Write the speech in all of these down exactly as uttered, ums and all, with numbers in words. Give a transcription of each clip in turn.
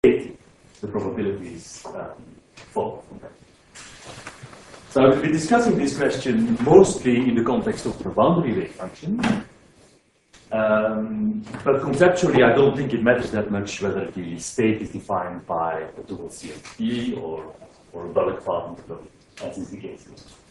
the probabilities um, fall from that. So I will be discussing this question mostly in the context of the boundary wave function. Um, but conceptually, I don't think it matters that much whether the state is defined by a dual C M P or, or a bulk path interval, as is the case.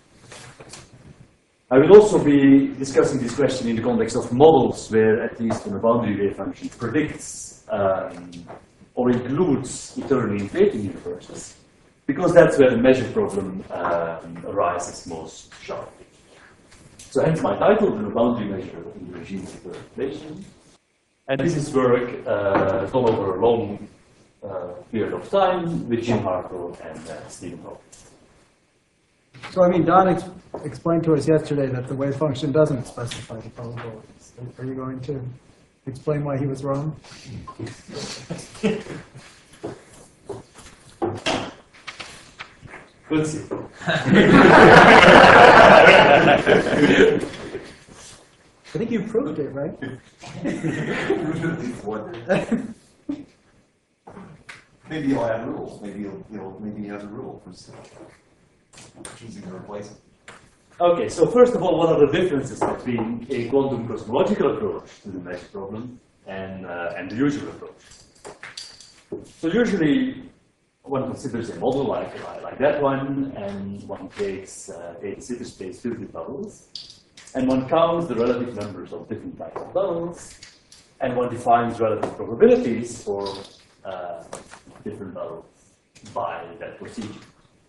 I will also be discussing this question in the context of models where, at least when a boundary wave function predicts um, or includes eternally inflating universes, because that's where the measure problem um, arises most sharply. So hence my title, the boundary measure in the regime of inflation. And this is work uh, done over a long uh, period of time with Jim Hartle and uh, Stephen Hope. So, I mean, Don ex explained to us yesterday that the wave function doesn't specify the probabilities. Are you going to explain why he was wrong? We'll see. I think you proved it, right? Maybe he'll add rules. Maybe he'll, he'll maybe he has a rule for choosing to replace it. Okay, so first of all, what are the differences between a quantum cosmological approach to the measure problem and, uh, and the usual approach? So usually, one considers a model like, like that one, and one takes uh, a zeta space filled with bubbles, and one counts the relative numbers of different types of bubbles, and one defines relative probabilities for uh, different bubbles by that procedure.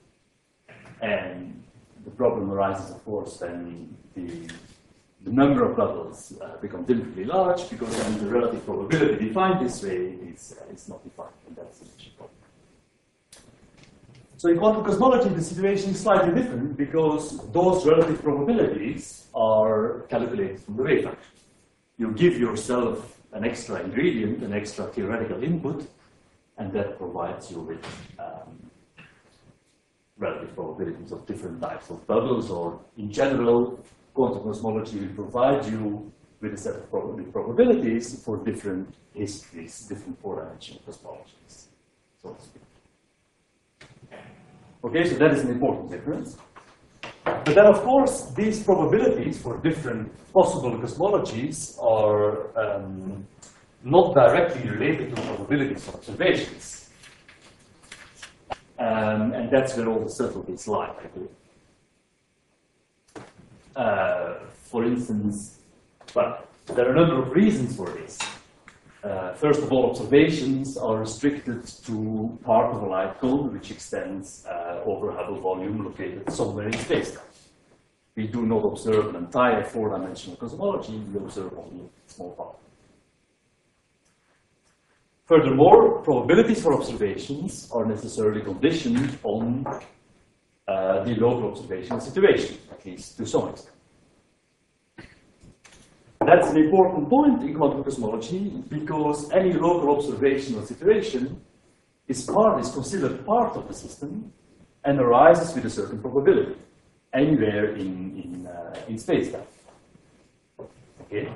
And the problem arises, of course, when the, the number of bubbles uh, becomes infinitely large, because then the relative probability defined this way is, uh, is not defined, and that's the issue problem. So in quantum cosmology, the situation is slightly different, because those relative probabilities are calculated from the wave function. You give yourself an extra ingredient, an extra theoretical input, and that provides you with um, relative probabilities of different types of bubbles, or in general, quantum cosmology will provide you with a set of prob probabilities for different histories, different four-dimensional cosmologies, so to speak. Okay, so that is an important difference. But then, of course, these probabilities for different possible cosmologies are um, not directly related to probabilities of observations. Um, and that's where all the subtleties lie, I believe. Uh, for instance, well, there are a number of reasons for this. Uh, first of all, observations are restricted to part of a light cone which extends uh, over a Hubble volume located somewhere in space-time. We do not observe an entire four-dimensional cosmology, we observe only a small part. Furthermore, probabilities for observations are necessarily conditioned on uh, the local observational situation, at least to some extent. That's an important point in quantum cosmology, because any local observational situation is, part, is considered part of the system and arises with a certain probability, anywhere in, in, uh, in space-time. Okay?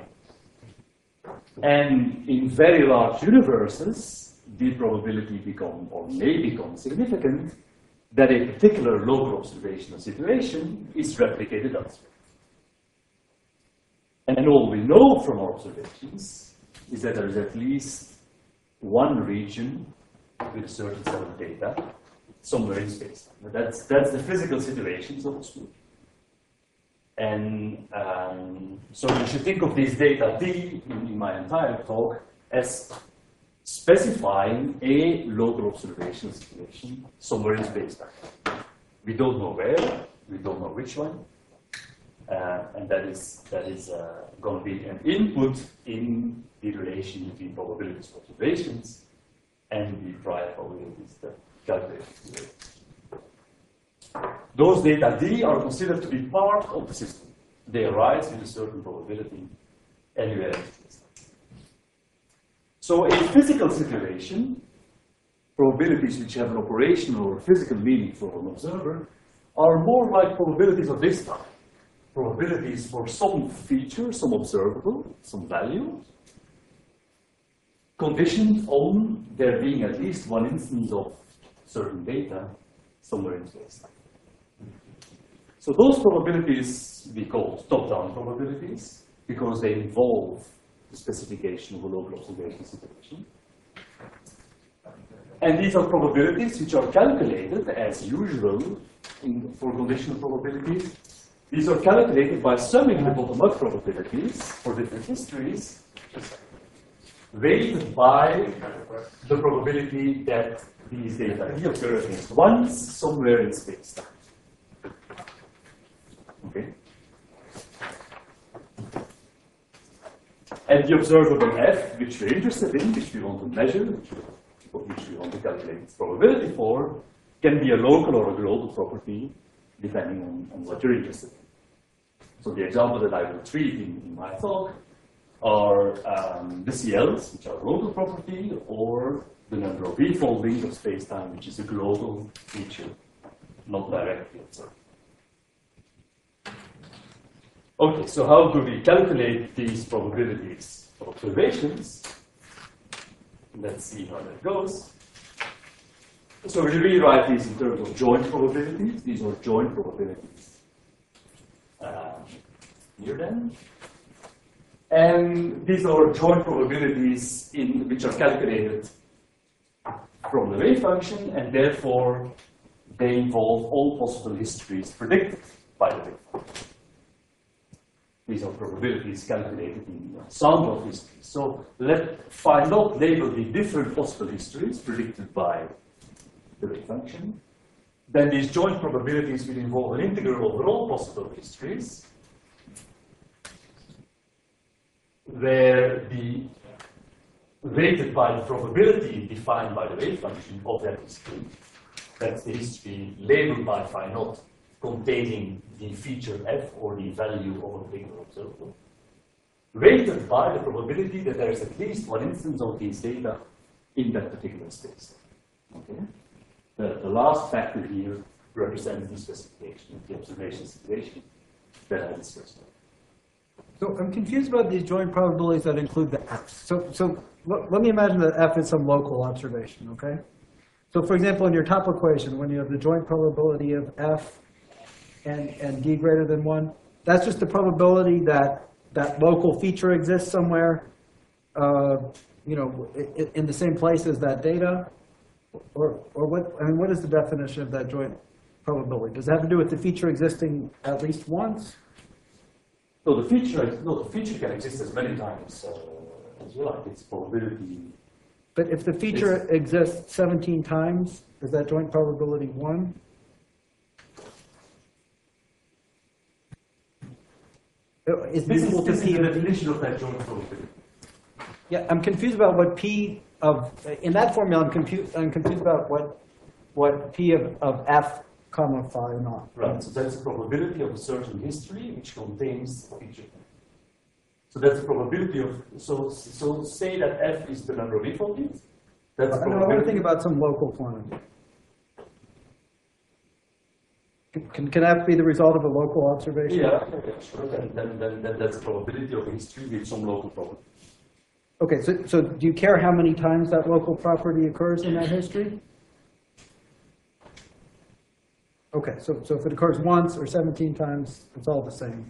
And in very large universes, the probability become, or may become significant, that a particular local observational situation is replicated elsewhere. And all we know from our observations is that there is at least one region with a certain set of data somewhere in space. That's, that's the physical situation, so to speak. And um, so you should think of this data D in, in my entire talk as specifying a local observational situation somewhere in space-time. We don't know where, we don't know which one, uh, and that is, that is uh, going to be an input in the relation between probabilities of observations and the prior probabilities that calculated today. Those data D are considered to be part of the system. They arise with a certain probability anywhere in space. So a physical situation, probabilities which have an operational or physical meaning for an observer, are more like probabilities of this type. Probabilities for some feature, some observable, some value, conditioned on there being at least one instance of certain data somewhere in space. So those probabilities we call top-down probabilities because they involve the specification of a local observation situation. And these are probabilities which are calculated as usual in, for conditional probabilities. These are calculated by summing the bottom-up probabilities for different histories, weighted by the probability that these data reoccur at least once somewhere in space-time. Okay. And the observable f, which we're interested in, which we want to measure, which we, which we want to calculate its probability for, can be a local or a global property, depending on, on what you're interested in. So the example that I will treat in, in my talk are um, the C Ls, which are a local property, or the number of refoldings of space-time, which is a global feature, not directly observed. Okay, so how do we calculate these probabilities of observations? Let's see how that goes. So we rewrite these in terms of joint probabilities. These are joint probabilities. Um, here then. And these are joint probabilities in, which are calculated from the wave function, and therefore they involve all possible histories predicted by the wave function. These are probabilities calculated in sample histories. So let phi naught label the different possible histories predicted by the wave function. Then these joint probabilities will involve an integral over all possible histories, where the weighted by the probability defined by the wave function of that history, that's the history labeled by phi naught, containing the feature f or the value of a particular observable, weighted by the probability that there is at least one instance of these data in that particular space. Okay? The, the last factor here represents the specification of the observation situation that I discussed. So I'm confused about these joint probabilities that include the f. So, so let, let me imagine that f is some local observation, okay? So for example, in your top equation, when you have the joint probability of f and, and d greater than one, that's just the probability that that local feature exists somewhere, uh, you know, in, in the same place as that data? Or, or what, I mean, what is the definition of that joint probability? Does it have to do with the feature existing at least once? No, the feature, no, the feature can exist as many times uh, as well. It's probability. But if the feature is, exists seventeen times, is that joint probability one? Is this equal is, to this p is the of d? definition of that joint probability. Yeah, I'm confused about what p of, in that formula, I'm confused, I'm confused about what, what p of, of f comma phi naught. Right, so that's the probability of a certain history which contains a feature. So that's the probability of, so, so say that f is the number of refoldings. That's the I, know, I want to think about some local quantity. Can, can, can f be the result of a local observation? Yeah, yeah, sure. Then, then, then, then that's the probability of a history with some local property. Okay, so, so do you care how many times that local property occurs in that history? Okay, so, so if it occurs once or seventeen times, it's all the same.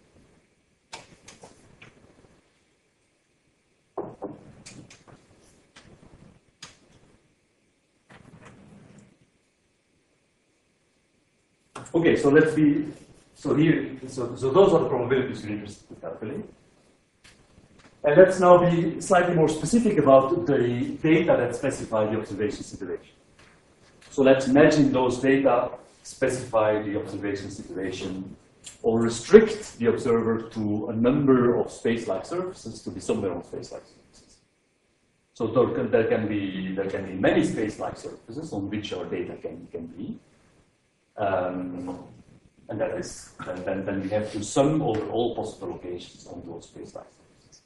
Okay, so let's be, so here, so, so those are the probabilities we're interested to calculate. And let's now be slightly more specific about the data that specify the observation situation. So let's imagine those data specify the observation situation or restrict the observer to a number of space-like surfaces to be somewhere on space-like surfaces. So there can, there can be there can be many space-like surfaces on which our data can, can be. Um, and that is, then, then, then we have to sum over all possible locations on those space-like surfaces.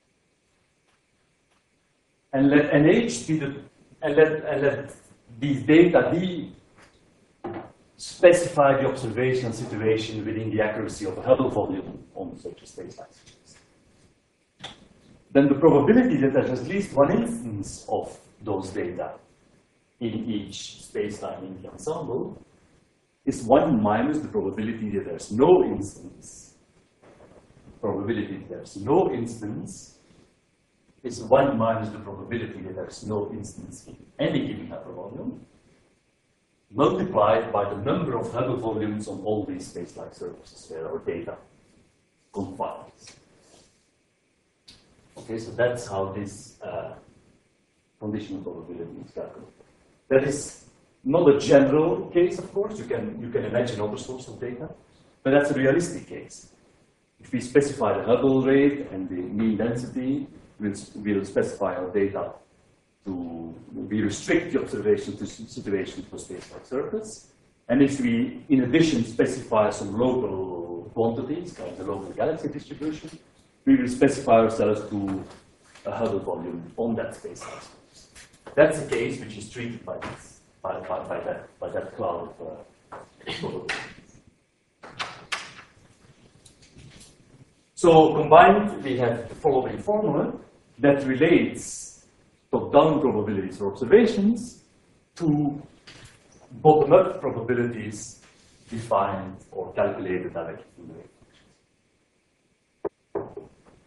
And let N H be the, and let, and let these data be specify the observational situation within the accuracy of a Hubble volume on such a space-like surface. then the probability that there's at least one instance of those data in each space-time in the ensemble is one minus the probability that there's no instance. Probability that there's no instance is one minus the probability that there's no instance in any given Hubble volume, multiplied by the number of Hubble volumes on all these space-like surfaces where our data confines. Okay, so that's how this uh, conditional probability is calculated. That is not a general case, of course. You can, you can imagine other sources of data, but that's a realistic case. If we specify the Hubble rate and the mean density, we'll, we'll specify our data to, we restrict the observation to situations for space-like surface. And if we, in addition, specify some local quantities, like the local galaxy distribution, we will specify ourselves to a Hubble volume on that space-like surface. That's a case which is treated by this, by, by, by that, by that cloud of uh, probabilities. So combined, we have the following formula that relates top-down probabilities for observations to bottom-up probabilities defined or calculated directly from the wave functions.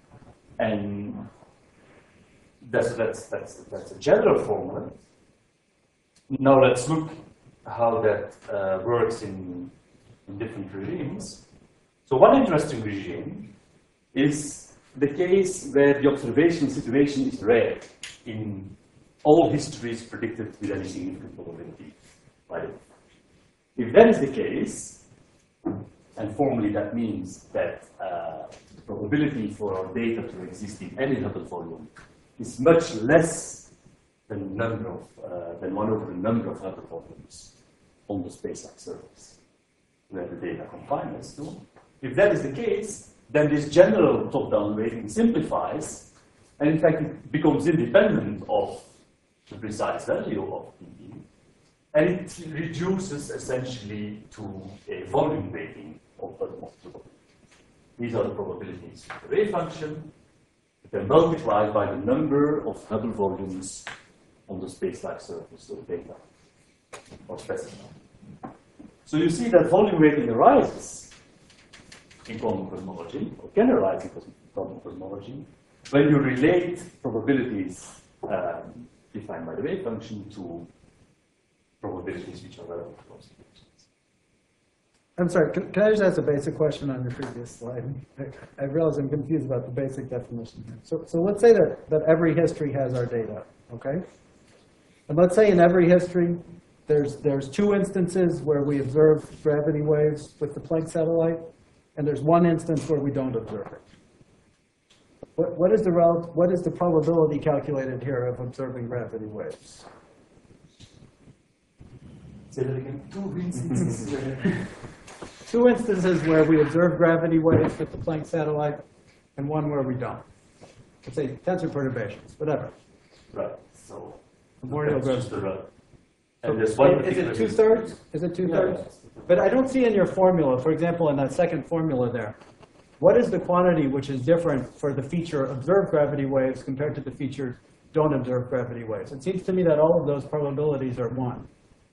And that's, that's, that's, that's a general formula. Now let's look how that uh, works in, in different regimes. So one interesting regime is the case where the observation situation is rare in all histories predicted with any significant probability. Right? If that is the case, and formally that means that uh, the probability for our data to exist in any Hubble volume is much less than, number of, uh, than one over the number of Hubble volumes on the space-like surface where the data confines to. If that is the case, then this general top-down weighting simplifies, and in fact it becomes independent of the precise value of P, and it reduces essentially to a volume weighting of the probability. These are the probabilities of the wave function. They're multiplied by the number of Hubble volumes on the space-like surface of data, or specified. So you see that volume weighting arises in quantum cosmology, or can arise in quantum cosmology, when you relate probabilities um, defined by the wave function to probabilities which are relevant to observations. I'm sorry, can, can I just ask a basic question on your previous slide? I, I realize I'm confused about the basic definition here. So, so let's say that, that every history has our data, okay? And let's say in every history, there's, there's two instances where we observe gravity waves with the Planck satellite, and there's one instance where we don't observe it. What, what, is the rel what is the probability calculated here of observing gravity waves? Say that again. Two instances. Two instances where we observe gravity waves with the Planck satellite, and one where we don't. Let's say tensor perturbations, whatever. Right. So Memorial that's just gravity. the rel- And there's one Is it particular two-thirds? Is it two-thirds? Yeah. But I don't see in your formula, for example, in that second formula there, what is the quantity which is different for the feature observed gravity waves compared to the feature don't observe gravity waves? It seems to me that all of those probabilities are one.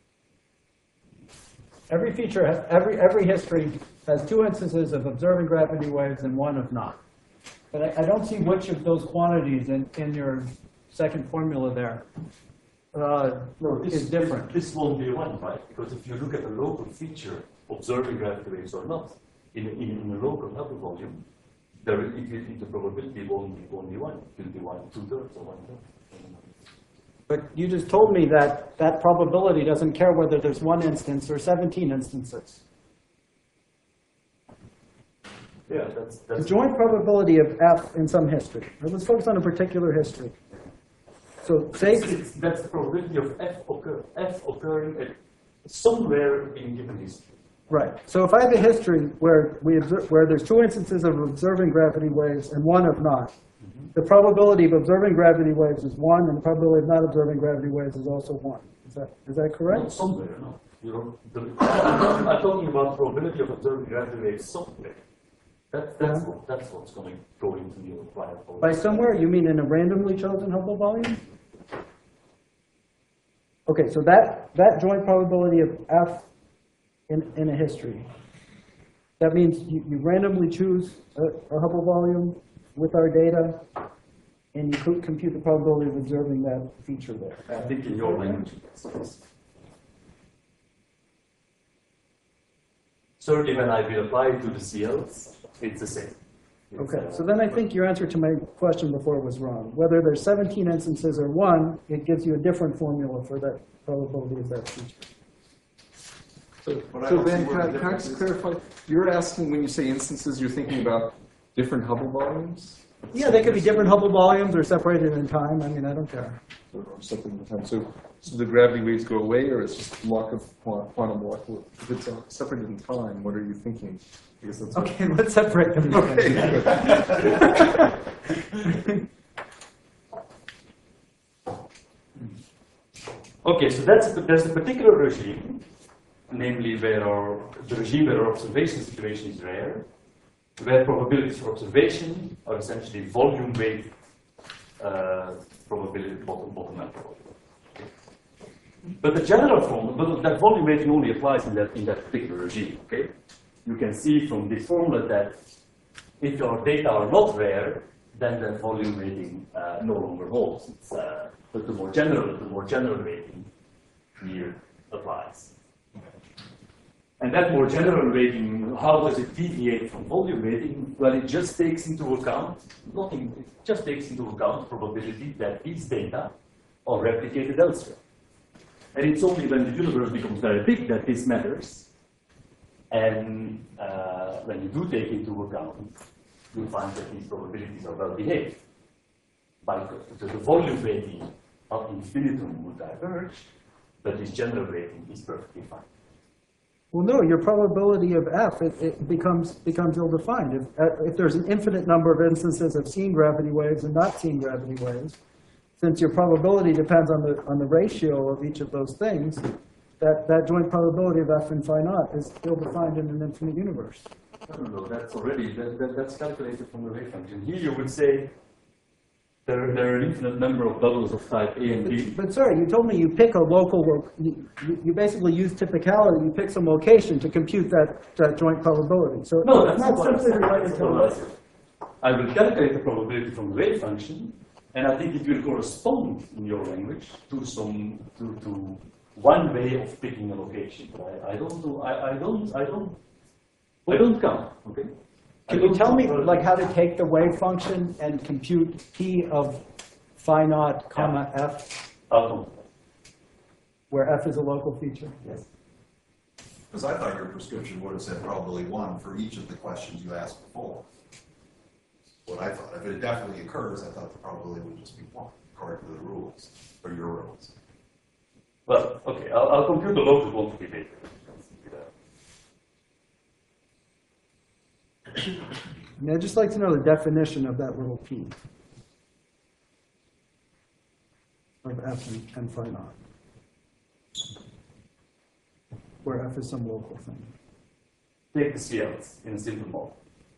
Every feature, has, every, every history has two instances of observing gravity waves and one of not. But I, I don't see which of those quantities in, in your second formula there uh, No, this is different. This won't be one, right? Because if you look at a local feature, observing gravity waves or not, in, in, in a local Hubble volume, there will, it, it, the probability won't be, won't be one. It will be one two-thirds or one-third. But you just told me that that probability doesn't care whether there's one instance or seventeen instances. Yeah, that's, The that's joint probability of F in some history. Now, let's focus on a particular history. So say, It's- it's- that's the probability of F, occur, F occurring at somewhere in given history. right. So if I have a history where we observe, where there's two instances of observing gravity waves and one of not, the probability of observing gravity waves is one, and the probability of not observing gravity waves is also one. Is that is that Not correct? somewhere, no. You know, the, I'm, talking, I'm talking about probability of observing gravity waves somewhere. That, that's, what, that's what's going to go into your prior probability. By somewhere, you mean in a randomly chosen Hubble volume? Okay, so that, that joint probability of F in, in a history, that means you, you randomly choose a, a Hubble volume with our data, and you could compute the probability of observing that feature there. I think in your language, yes. Certainly when I will apply it to the C Ls, it's the same. It's, Okay, uh, so then I think your answer to my question before was wrong. Whether there's seventeen instances or one, it gives you a different formula for that probability of that feature. So, But I so don't see Ben, where can I, the can I difference just is. clarify? You're asking when you say instances, you're thinking about different Hubble volumes? Yeah, they could be different Hubble volumes or separated in time. I mean, I don't care. Or something in time. So, so the gravity waves go away, or it's just block of qua- quantum molecular? If it's uh, separated in time, what are you thinking? I guess that's what- Okay, let's separate them. Okay. Okay, so that's there's a particular regime, namely where our, the regime where our observation situation is rare, where probabilities for observation are essentially volume-weighted uh, probability, bottom, bottom up probability. But the general form, but that volume weighting only applies in that in that particular regime. Okay, you can see from this formula that if your data are not rare, then that volume weighting uh, no longer holds. It's, uh, but the more general, the more general weighting here applies. And that more general weighting, how does it deviate from volume weighting? Well, it just takes into account nothing. It just takes into account the probability that these data are replicated elsewhere. And it's only when the universe becomes very big that this matters. And uh, when you do take into account, you find that these probabilities are well behaved. By the, the volume weighting of infinitum would diverge, but this general weighting is perfectly fine. Well, no, your probability of F, it, it becomes, becomes ill-defined. If, uh, if there's an infinite number of instances of seeing gravity waves and not seeing gravity waves, since your probability depends on the, on the ratio of each of those things, that, that joint probability of F in phi naught is ill-defined in an infinite universe. No, no, no, that's already, that, that, that's calculated from the wave function. Here you would say there, there are an infinite number of bubbles of type A and B. But sorry, you told me you pick a local, lo- you, you- you basically use typicality, you pick some location to compute that, that joint probability. So No, it's that's not not what I simply said. related That's to not what I said. I will calculate the probability from the wave function, and I think it will correspond in your language to some to, to one way of picking a location. I, I don't do I, I don't I don't I don't count. Okay. I Can you don't tell me count. like how to take the wave function and compute p of phi naught comma f, I'll come. where f is a local feature? Yes. Because I thought your prescription would have said probably one for each of the questions you asked before. What I thought, if it definitely occurs, I thought the probability would just be one, according to the rules, or your rules. Well, okay. I'll, I'll compute the local quantity later. I mean, I'd just like to know the definition of that little p of f and, and phi naught, where f is some local thing. Take the C Ls in a simple model.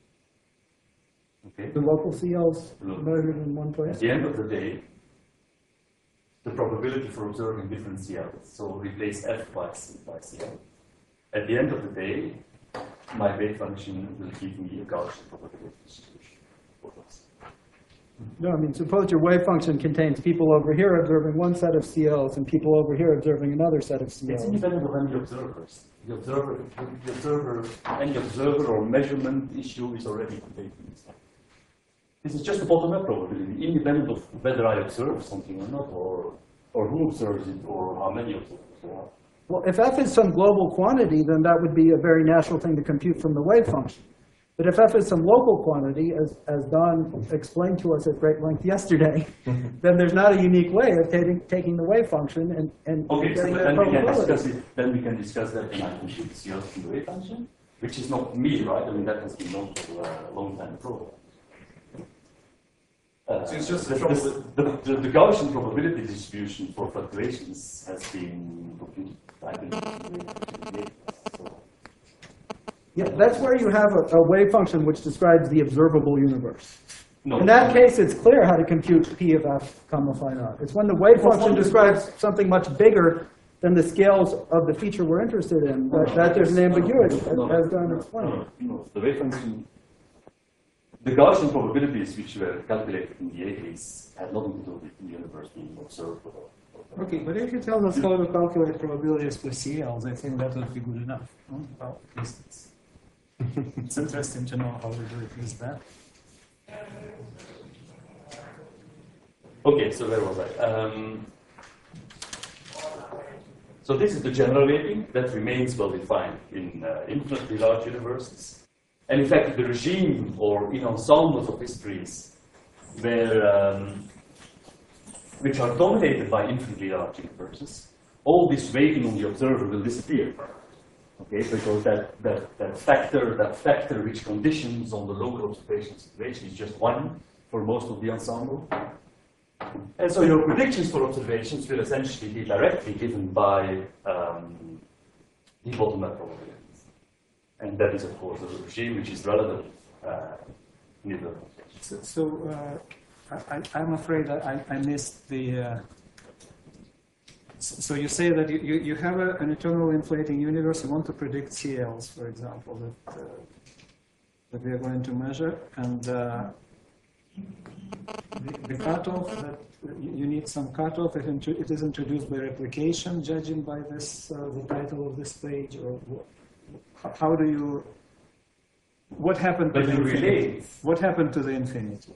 Okay. The local C Ls Look. measured in one At place? the end of the day, the probability for observing different C Ls. So replace F by C by C L. At the end of the day, my wave function will give me a Gaussian probability distribution for this. No, I mean, suppose your wave function contains people over here observing one set of C Ls and people over here observing another set of C It's Ls. independent of any observers. The observer, the observer, any observer or measurement issue is already contained in this. This is just a bottom-up probability, independent of whether I observe something or not, or or who observes it, or how many observers there are. Well, if f is some global quantity, then that would be a very natural thing to compute from the wave function. But if f is some local quantity, as, as Don explained to us at great length yesterday, then there's not a unique way of taking, taking the wave function and, and Okay, so getting that then we can probability. discuss it. Then we can discuss that when I compute the C Ls from the wave function, which is not me, right? I mean that has been known for a long time ago. Uh, So it's just the, the trouble the, the, the, the Gaussian probability distribution for fluctuations has been computed. I think, so. Yeah, that's where you have a, a wave function which describes the observable universe. No. In that case, it's clear how to compute P of f comma phi naught. It's when the wave Well, function what- describes something much bigger than the scales of the feature we're interested in, that, that there's an ambiguity, No, as Don no, explained. no, no. The wave function, the Gaussian probabilities which were calculated in the eighties had nothing to do with the universe being observed. Okay, but if you tell us how to calculate probabilities for C Ls, I think that would be good enough. no? Well, at least it's, it's interesting to know how to do it with that. Okay, so where was I? Um, so this is the general weighting that remains well defined in uh, infinitely large universes. And in fact, the regime or in ensembles of histories where, um, which are dominated by infinitely large universes, all this weighting on the observer will disappear. Okay, because that, that, that factor, that factor which conditions on the local observation situation is just one for most of the ensemble. And so your predictions for observations will essentially be directly given by um, the bottom-up probabilities. And that is, of course, a regime which is relevant uh, in the So, so uh, I, I'm afraid I, I missed the. Uh, so you say that you, you, you have a, an eternal inflating universe. You want to predict C Ls, for example, that uh, that we are going to measure, and uh, the, the cutoff that you need some cutoff. It, intro, it is introduced by replication, judging by this uh, the title of this page, or what, how do you? What happened to But the you infinity? relate. What happened to the infinity?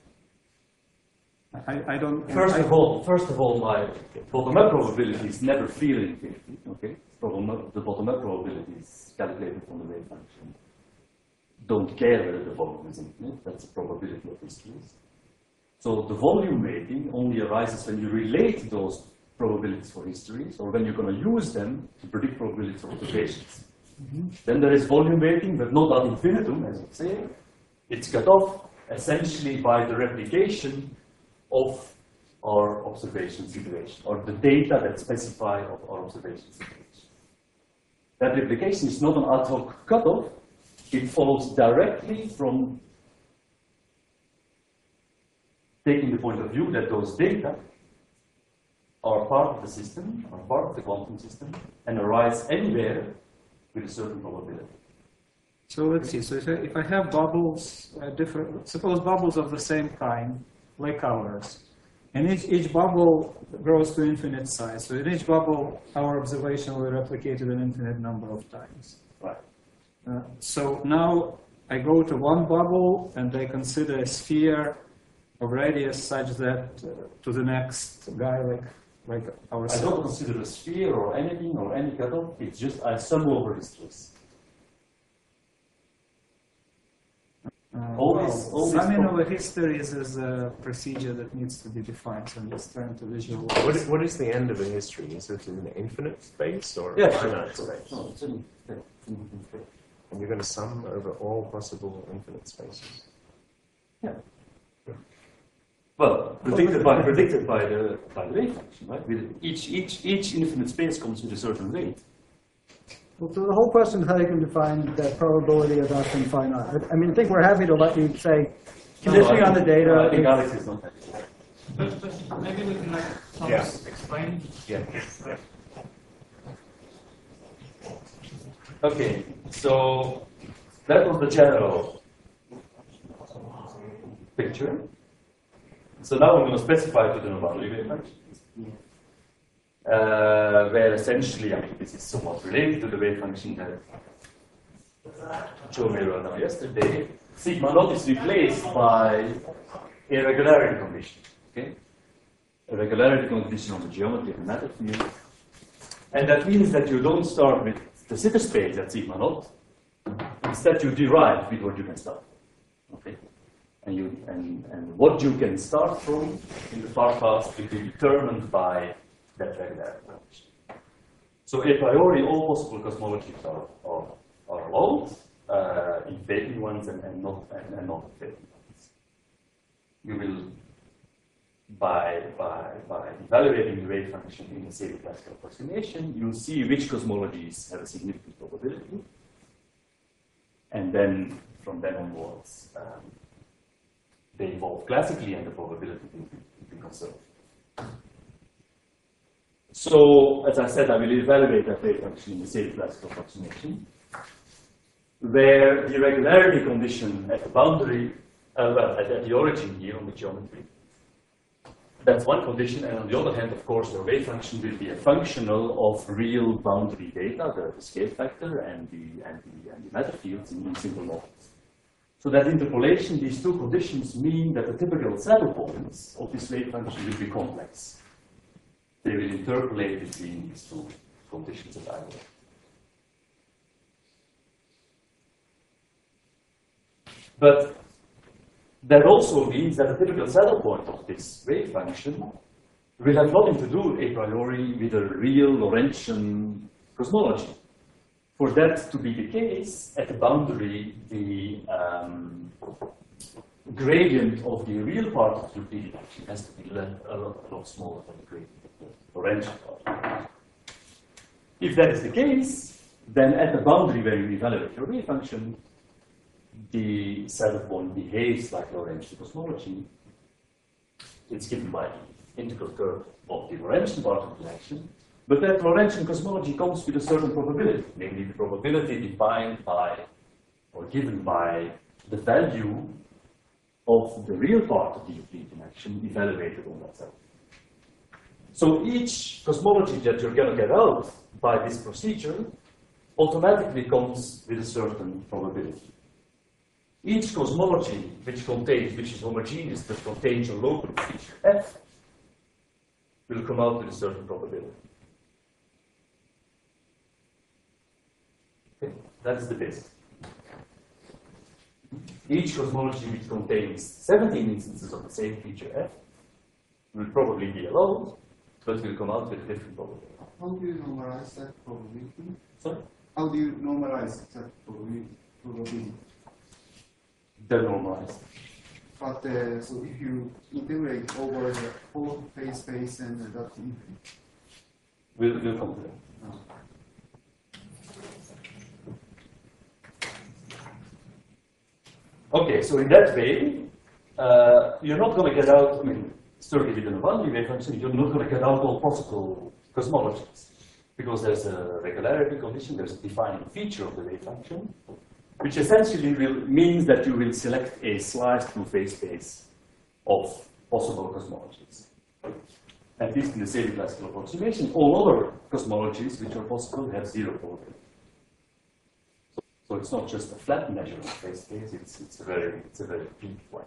I, I don't. First I, of all, first of all, my bottom-up probabilities never feel infinity. Okay, bottom-up, the bottom-up probabilities calculated from the wave function don't care whether the volume is infinite. That's the probability of histories. So the volume weighting only arises when you relate those probabilities for histories, or when you're going to use them to predict probabilities for observations. Mm-hmm. Then there is volume weighting, but not ad infinitum, as you say. It's cut off essentially by the replication of our observation situation, or the data that specify of our observation situation. That replication is not an ad hoc cutoff. It follows directly from taking the point of view that those data are part of the system, are part of the quantum system, and arise anywhere with a certain probability. so let's see. So if I, if I have bubbles, uh, different. Suppose bubbles of the same kind, like ours, and each each bubble grows to infinite size. So in each bubble, our observation will be replicated an infinite number of times. Right. Uh, so now I go to one bubble and I consider a sphere of radius such that uh, to the next guy, like like I ourselves. don't consider a sphere or anything or any cutoff. It's just I sum over the stress. Uh, Always- well, always summing from- over histories is a procedure that needs to be defined. So I'm just trying to visualize. What is, what is the end of a history? Is it an infinite space or Yeah, a sure. finite space? No, it's an, yeah, it's an infinite space. And you're going to sum over all possible infinite spaces. Yeah. Well, predicted by predicted by the by the wave function, right? With each each each infinite space comes with a certain weight. Well, so the whole question is how you can define that probability of f and phi naught. I- I mean, I think we're happy to let you say, conditioning on the data. I think Alex is not happy. But, but maybe we can let Thomas Yeah. explain. Yeah. Okay, so that was the general picture. So now I'm going to specify to the anomaly wave function. Uh, where essentially, I mean, this is somewhat related to the wave function that Joe made right now yesterday. Sigma naught is replaced by a regularity condition. Okay? A regularity condition on the geometry of the matter field. And that means that you don't start with the zeta space at sigma naught. Instead, you derive with what you can start. Okay? And, you, and, and what you can start from in the far past will be determined by that regularity condition. So a priori, all possible cosmologies are, are, are allowed, uh, inflating ones and, and not and, and not inflating ones. You will, by by by evaluating the wave function in the Seidel classical approximation, you'll see which cosmologies have a significant probability. and then from then onwards, um, they evolve classically, and the probability will be, will be conserved. So, as I said, I will evaluate that wave function in the same classical approximation, where the regularity condition at the boundary, uh, well, at, at the origin here on the geometry, that's one condition, and on the other hand, of course, the wave function will be a functional of real boundary data, the, the scale factor and the, and the, and the matter fields in, in simple models. So that interpolation, these two conditions mean that the typical saddle points of this wave function will be complex. They will interpolate between these two conditions that I will. But that also means that the typical saddle point of this wave function will have nothing to do a priori with a real Lorentzian cosmology. For that to be the case, at the boundary, the um, gradient of the real part of the Euclidean action has to be a lot, a lot smaller than the gradient of the Lorentzian part. If that is the case, then at the boundary where you evaluate your wave function, the saddle point behaves like Lorentzian cosmology. It's given by the integral curve of the Lorentzian part of the action. But that Lorentzian cosmology comes with a certain probability, namely the probability defined by, or given by, the value of the real part of the Euclidean action evaluated on that saddle. So each cosmology that you're going to get out by this procedure automatically comes with a certain probability. Each cosmology which contains, which is homogeneous, but contains a local feature f, will come out with a certain probability. Okay, that is the basic. Each cosmology which contains seventeen instances of the same feature f will probably be allowed, but will come out with a different probability. How do you normalize that probability? Sorry? How do you normalize that probability? They're normalized. But uh, so if you integrate over the whole phase space and uh, that infinite. We'll, we'll come to that. No. Okay, so in that way, uh, you're not going to get out, I mean, certainly within a boundary wave function, you're not going to get out all possible cosmologies. Because there's a regularity condition, there's a defining feature of the wave function, which essentially will, means that you will select a slice through phase space of possible cosmologies. At least in the same classical approximation, all other cosmologies which are possible have zero probability. So, so it's not just a flat measure of phase space, it's, it's, a very, it's a very deep one.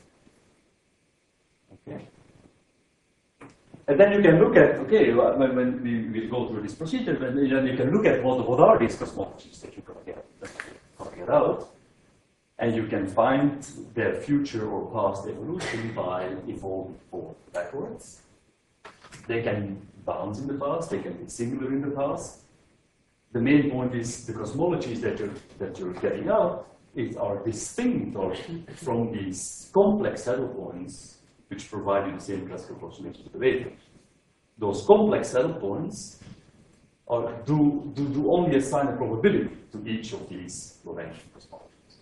Okay. And then you can look at, okay, when, when we, we go through this procedure, then you can look at what, what are these cosmologies that you're going to get. Get out, and you can find their future or past evolution by evolving forward backwards. They can bounce in the past, they can be singular in the past. The main point is the cosmologies that you're, that you're getting out is, are distinct or from these complex saddle points which provide you the same classical approximation of the wave function. Those complex saddle points Or do, do, do only assign a probability to each of these Lorentzian cosmologies.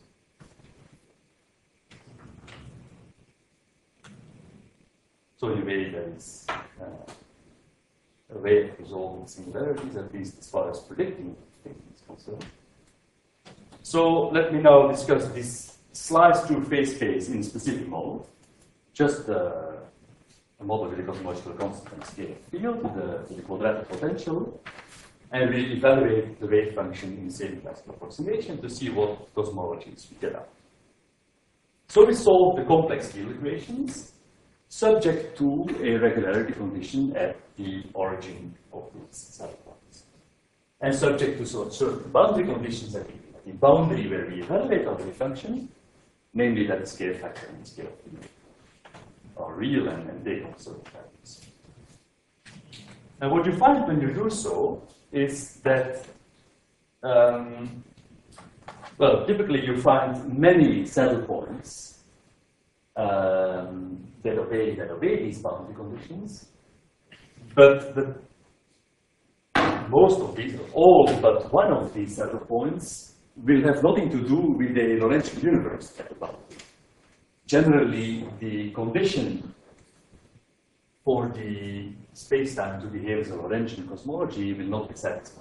So in a way, there is uh, a way of resolving singularities, at least as far as predicting things is concerned. So let me now discuss this slice through phase space in a specific model. Just uh, a model with a cosmological constant and scale field with the, with the quadratic potential. And we evaluate the wave function in the same classical approximation to see what cosmologies we get out. So we solve the complex field equations subject to a regularity condition at the origin of these saddle points. And subject to certain boundary conditions at the boundary where we evaluate our wave function, namely that the scale factor and the scale field are real and, and they have certain values. And what you find when you do so is that, um, well, typically you find many saddle points um, that obey that obey these boundary conditions, but the, most of these, all but one of these saddle points will have nothing to do with the Lorentzian universe at the boundary. Generally, the condition for the space-time to behave as a Lorentzian cosmology will not be satisfied.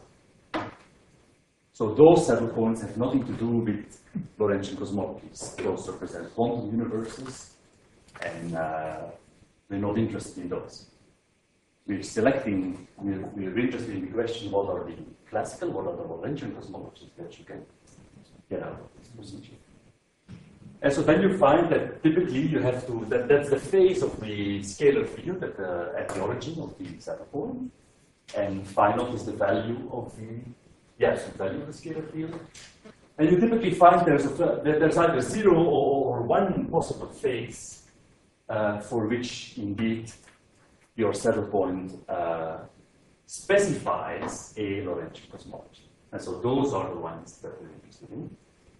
So those saddle points have nothing to do with Lorentzian cosmologies. Those represent quantum universes, and uh, we're not interested in those. We're selecting, we're, we're interested in the question, what are the classical, what are the Lorentzian cosmologies that you can get out of this procedure. And so then you find that typically you have to, that, that's the phase of the scalar field at the, at the origin of the saddle point, and phi naught is the value of the, the absolute value of the scalar field. And you typically find there's, a, there's either zero or, or one possible phase uh, for which indeed your saddle point uh, specifies a Lorentzian cosmology. And so those are the ones that we're interested in.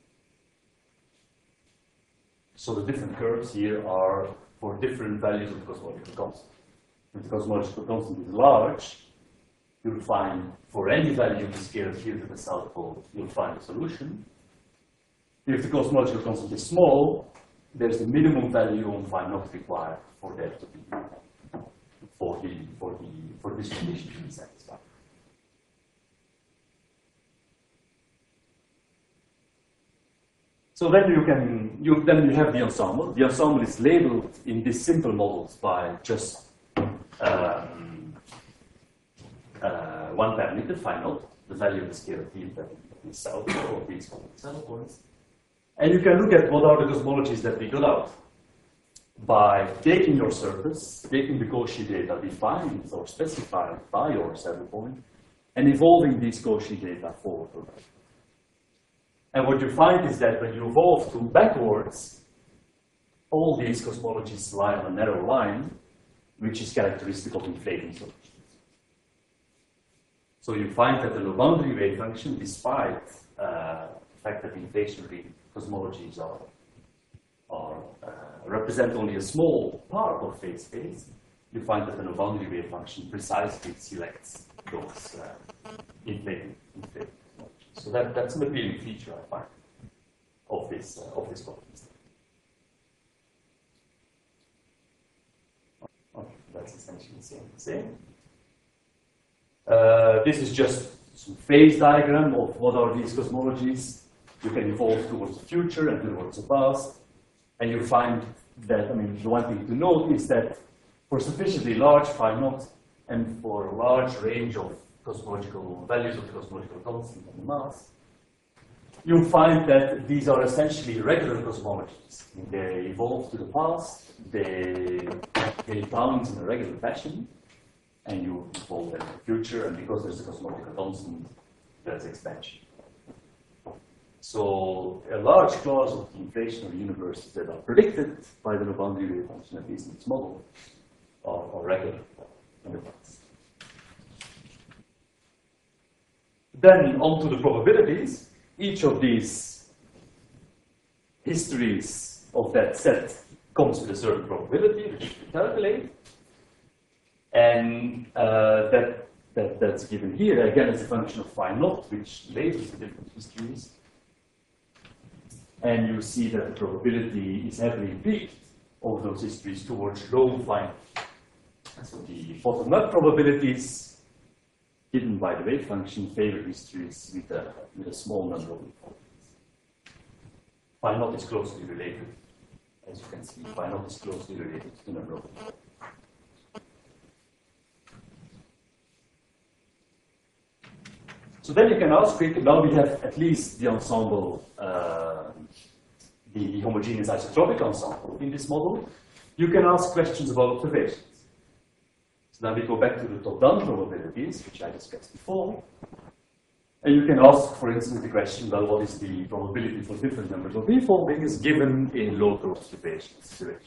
So the different curves here are for different values of the cosmological constant. If the cosmological constant is large, you'll find for any value of the scalar field at the south pole, you'll find a solution. If the cosmological constant is small, there's the minimum value on phi naught required for there to be for the for the for this condition to be satisfied. So then you can you then you have the ensemble. The ensemble is labeled in these simple models by just um, uh, one parameter, phi naught, the value of the scalar field that is south of these saddle points. And you can look at what are the cosmologies that we got out by taking your surface, taking the Cauchy data defined or specified by your saddle point, and evolving these Cauchy data forward. And what you find is that when you evolve to backwards, all these cosmologies lie on a narrow line, which is characteristic of inflating solutions. So you find that the low boundary wave function, despite uh, the fact that inflationary cosmologies are, are uh, represent only a small part of phase space, you find that the low boundary wave function precisely selects those uh, inflating, inflating. So that, that's an appealing feature, I find, of this, uh, of this problem. Okay, that's essentially the same. same. Uh, this is just some phase diagram of what are these cosmologies. You can evolve towards the future and towards the past. And you find that, I mean, the one thing to note is that for sufficiently large phi naught and for a large range of cosmological values of the cosmological constant and the mass, you find that these are essentially regular cosmologies. They evolve to the past, they, they bounce in a regular fashion, and you evolve in the future, and because there's a cosmological constant, there's expansion. So a large class of the inflationary universes that are predicted by the low boundary wave function, at least in its model, are, are regular in the past. Then on to the probabilities. Each of these histories of that set comes with a certain probability, which we calculate. And uh, that, that, that's given here, again, as a function of phi naught, which labels the different histories. And you see that the probability is heavily peaked of those histories towards low phi naught. So the bottom-up probabilities given by the wave function favor histories with a, with a small number of inequalities. Phi naught is closely related. As you can see, phi naught is closely related to the number of inequalities. So then you can ask, now we have at least the ensemble, uh, the homogeneous isotropic ensemble in this model. You can ask questions about observations. So then we go back to the top-down probabilities, which I discussed before. And you can ask, for instance, the question, well, what is the probability for different numbers of beamformings given in local observation situation?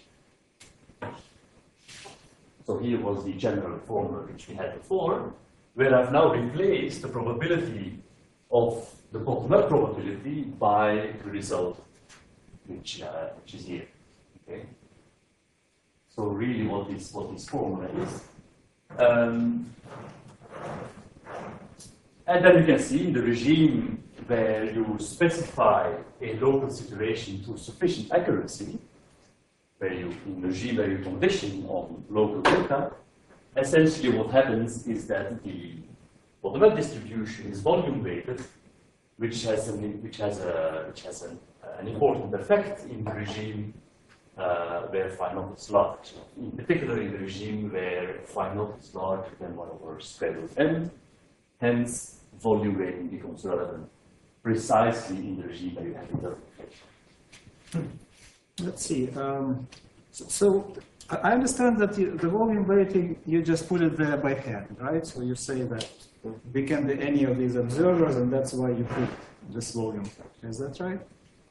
So here was the general formula which we had before, where I've now replaced the probability of the bottom-up probability by the result, which, uh, which is here. Okay. So really, what this what this formula is, um, and then you can see in the regime where you specify a local situation to sufficient accuracy, where you, in the regime where you condition on local data, essentially what happens is that the bottom-up distribution is volume-weighted, which has an which has a which has an, an important effect in the regime uh, where phi naught is large. In particular, in the regime where phi naught is larger than one over square root n, hence volume weighting becomes relevant precisely in the regime where you have interpolation. Let's see. Um, so, so I understand that you, the volume weighting, you just put it there by hand, right? So you say that we can be any of these observers, and that's why you put this volume factor. Is that right?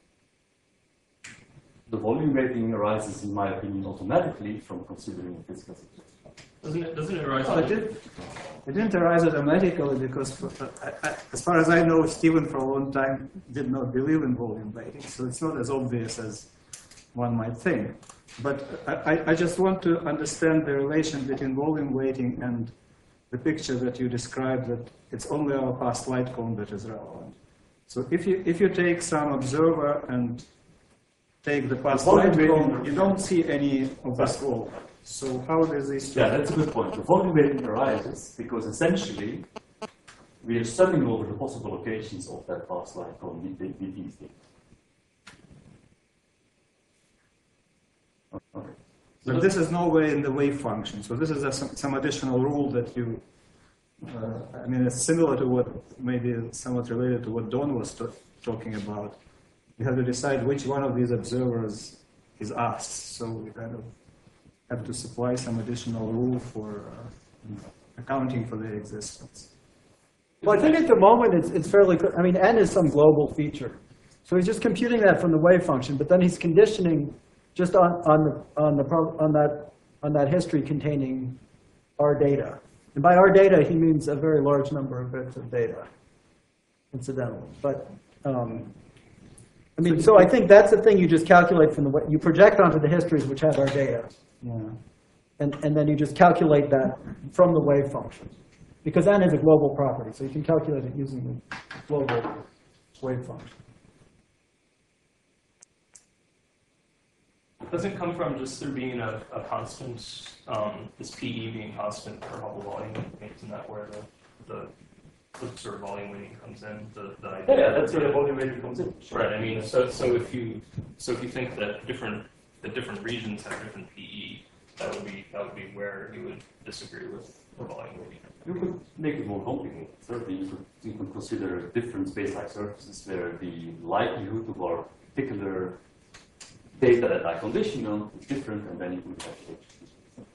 The volume weighting arises, in my opinion, automatically from considering the physical situation. Doesn't it, doesn't it arise? Well, it, did, it didn't arise automatically because, for, uh, I, I, as far as I know, Stephen for a long time did not believe in volume weighting, so it's not as obvious as one might think. But I, I just want to understand the relation between volume weighting and the picture that you described, that it's only our past light cone that is relevant. So if you, if you take some observer and take the past light cone, you don't see any of this wall. So how does this? Yeah, that's a good point. The volume weighting arises because essentially we are summing over the possible locations of that past light cone with, with these things. Okay. So But this is nowhere in the wave function. So this is a, some, some additional rule that you, uh, I mean, it's similar to what, maybe somewhat related to what Don was talking about. You have to decide which one of these observers is asked. So we kind of have to supply some additional rule for uh, accounting for their existence. Well, I think at the moment it's, it's fairly clear. I mean, n is some global feature. So he's just computing that from the wave function, but then he's conditioning just on, on, the, on, the, on, that, on that history containing our data. And by our data, he means a very large number of bits of data, incidentally. But, um, I mean, so I think that's the thing you just calculate from the way, you project onto the histories which have our data. Yeah. And, and then you just calculate that from the wave function. Because n is a global property, so you can calculate it using the global wave function. Does it come from just there being a, a constant, um, this P E being constant for Hubble volume? Isn't that where the, the, the sort of volume weighting comes in? The, the idea Yeah, that's where the volume weighting comes in. Right. I mean, so so if you so if you think that different the different regions have different P E, that would be that would be where you would disagree with the volume weighting. You could make it more complicated. Certainly, you could, you could consider different space-like surfaces where the likelihood of our particular data that I condition on is different, and then you would have to.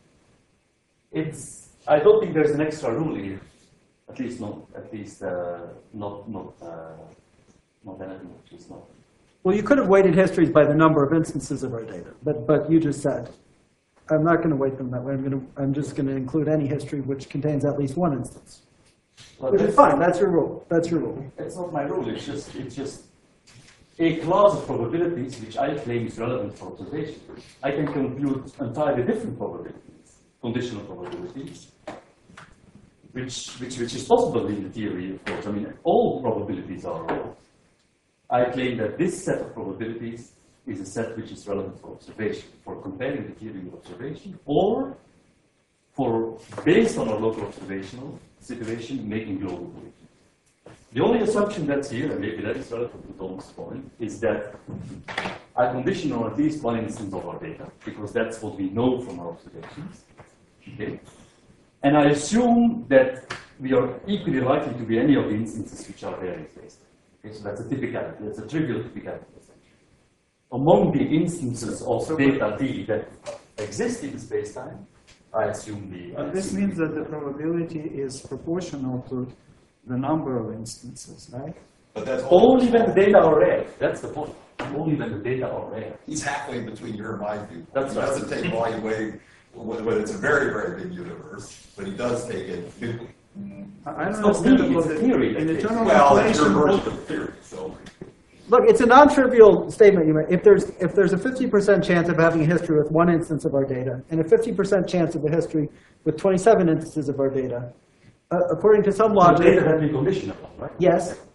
It's. I don't think there's an extra rule here. At least not. At least uh, not not uh, not anything which is not. Well, you could have weighted histories by the number of instances of our data, but but you just said, I'm not going to weight them that way. I'm going to. I'm just going to include any history which contains at least one instance. Well, Which is fine. That's your rule. That's your rule. It's not my rule. It's just. It's just. A class of probabilities which I claim is relevant for observation. I can compute entirely different probabilities, conditional probabilities, which, which, which is possible in the theory, of course. I mean, all probabilities are real. I claim that this set of probabilities is a set which is relevant for observation, for comparing the theory with observation, or for, based on a local observational situation, making global predictions. The only assumption that's here, and maybe that is relevant to Tom's point, is that I condition on at least one instance of our data, because that's what we know from our observations. Okay? And I assume that we are equally likely to be any of the instances which are there in space. Okay? So that's a typicality, that's a trivial typicality. Among the instances of data D that exist in space-time, I assume the... But this means that the probability is proportional to the number of instances, right? But that's Only when the data are rare. That's the point. Only when the data are rare. He's halfway between your and my view. That's he right. doesn't take volume weighting when when it's a very, very big universe, but he does take it bigly. I It's don't not understand me, about it's the theory in that eternal Well, it's your inflation. version of the theory, so. Look, it's a non-trivial statement you make. If there's if there's a fifty percent chance of having a history with one instance of our data, and a fifty percent chance of a history with twenty-seven instances of our data, uh, according to some Well, logic, data that we condition upon, right? yes,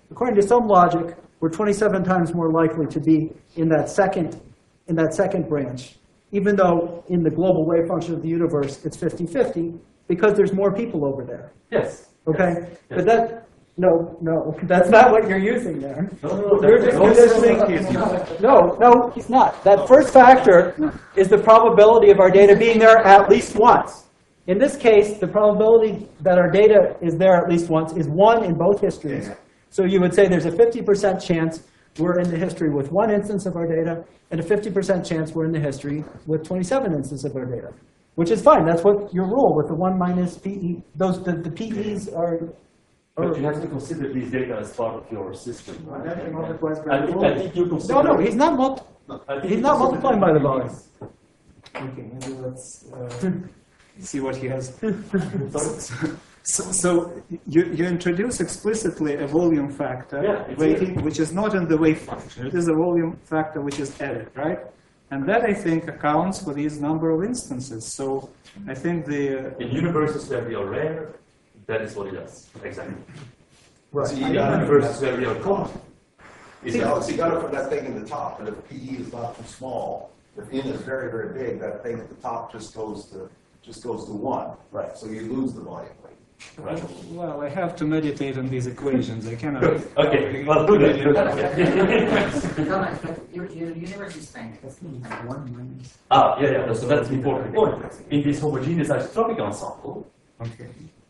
according to some logic, we're twenty-seven times more likely to be in that second, in that second branch, even though in the global wave function of the universe, it's fifty fifty, because there's more people over there. Yes. Okay? Yes. But that, no, no, that's not what you're using there. No, no, no, You're that's- just conditioning. No, no, he's not. That first factor is the probability of our data being there at least once. In this case, the probability that our data is there at least once is one in both histories. So you would say there's a fifty percent chance we're in the history with one instance of our data, and a fifty percent chance we're in the history with twenty-seven instances of our data, which is fine. That's what your rule with the one minus P E. Those the, the P Es are. are But you have to consider these data as part of your system. Right? That multiplies by I think, I think you consider. no, no, he's not multi I think he's you not consider multiplying by the volume. these. Okay, maybe let's uh, see what he has. So, so you, you introduce explicitly a volume factor, Yeah, it's weighting, which is not in the wave function. It is a volume factor which is added, right? And that, I think, accounts for these number of instances. So I think the... In universes where we are rare, that is what it does. Exactly. Right. So In you got it, universes where we are common. you got so you got to put that thing in the top, but if P E is not too small, if N is very, very big, that thing at the top just goes to, just goes to one. Right. So you lose the volume weight. Right. Well, I have to meditate on these equations. I cannot... Good. Okay. Well, do that. Do that. Thomas, but your, your universe is fine. That's like one minus. Ah, yeah, yeah. So that's the important point. In this homogeneous isotropic ensemble, Okay.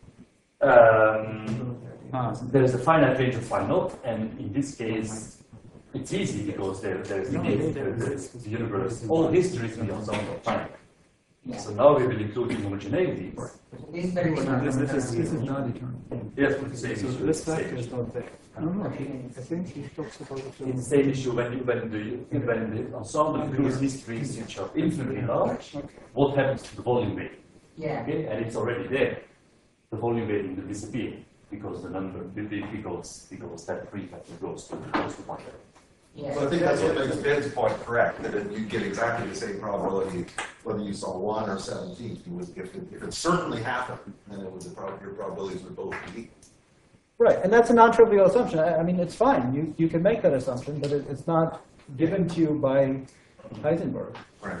um, Ah, there is a finite range of phi naught, and in this case, it's easy because there, there is the, there is the universe, all histories in the ensemble are finite. Yeah. So now we will include the homogeneities. This is very this, this, is, different. this is not determined. Yes, with the same So issue. this it's the same factor is issue. not there. No, no, he, I think he talks about it. It's the same issue when you when the when the ensemble includes histories which are infinitely large. What happens to the volume weighting? Yeah. Okay, and it's already there. The volume weighting will disappear because the number because because that prefactor goes to goes to one. Yeah. So I think that's what makes Ben's point correct, that if you get exactly the same probability whether you saw one or seventeen. It was, if, it, if it certainly happened, then it was a prob your probabilities would both be equal. Right, and that's a non-trivial assumption. I, I mean, it's fine. You you can make that assumption, but it, it's not given to you by Heisenberg. Right.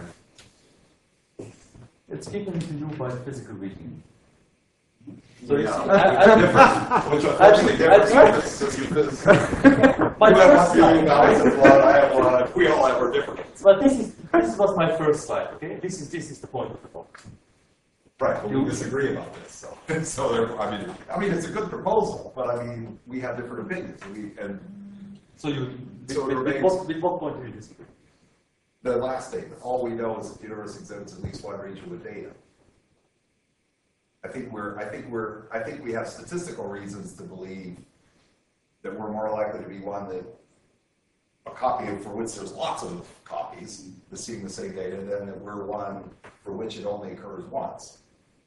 It's given to you by physical reasoning. So Yeah. it's, Which I, I, difference, which unfortunately difference because you physicists. my You have first one billion dollars slide. of blood, I have one, we all have our different. But this is this was my first slide. Okay, this is this is the point of the talk. Right, but we disagree about this, so, so there, I mean, I mean, it's a good proposal, but I mean, we have different opinions, and we, and So you with, So it with, with, remains- what, with what point do you disagree? the last statement, all we know is that the universe exhibits at least one region with data. I think we're, I think we're, I think we have statistical reasons to believe that we're more likely to be one that a copy of for which there's lots of copies that's seeing the same data than that we're one for which it only occurs once.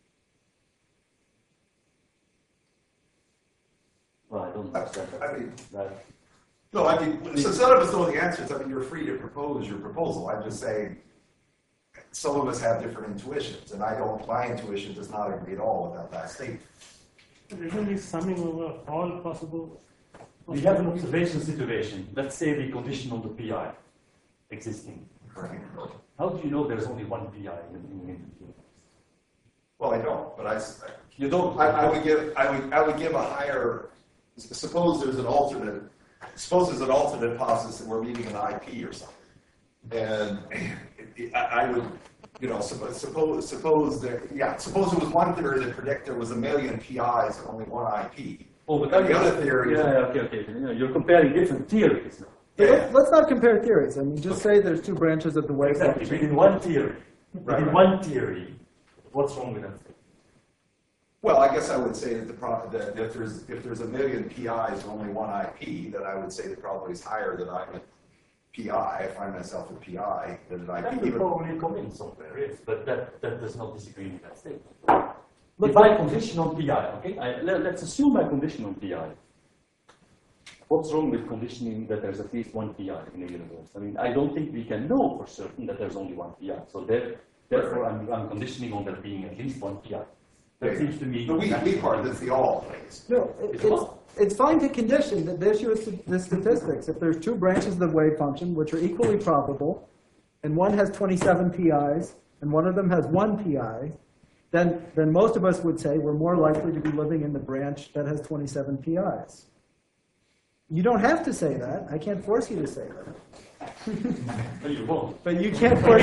Well, I don't I understand that. I mean, That- no, I mean, since none of us know the answers, I mean, you're free to propose your proposal. I'm just saying, some of us have different intuitions, and I don't, my intuition does not agree at all with that last statement. Isn't this summing over all possible? We have an observation situation. Let's say we condition on the P I existing. Right. How do you know there's only one P I in the in the universe? Well, I don't, but I, s- You don't. I, I would give, I would, I would give a higher, suppose there's an alternate, suppose there's an alternate hypothesis that we're meeting an I P or something. And I, I would, you know, suppose, suppose, suppose there, yeah, suppose there was one theory that predict there was a million P Is and only one I P. Oh, but And the other theory Yeah, is- yeah, okay, okay. You know, you're comparing different theories now. Yeah, let's- Let's not compare theories. I mean, just say there's two branches of the wave Exactly. function. Within one theory, Right, within right. one theory, what's wrong with that? Well, I guess I would say that the pro, that if there's, if there's a million P Is and only one I P, then I would say the probability is higher that I'm a P I, I find myself a P I, than an I That P. will even- probably come in somewhere, yes, but that, that does not disagree with that statement. If I condition on P I, okay, I, let, let's assume I condition on P I. What's wrong with conditioning that there's at least one P I in the universe? I mean, I don't think we can know for certain that there's only one P I. So there, therefore, I'm, I'm conditioning on there being at least one P I. That seems to me. The we, we part, that's the all phase. No, it- It's it's, what? it's fine to condition that the issue is the statistics. If there's two branches of the wave function which are equally probable, and one has twenty-seven P Is, and one of them has one P I, then, then most of us would say we're more likely to be living in the branch that has twenty-seven P Is. You don't have to say that. I can't force you to say that. But you won't. But you can't force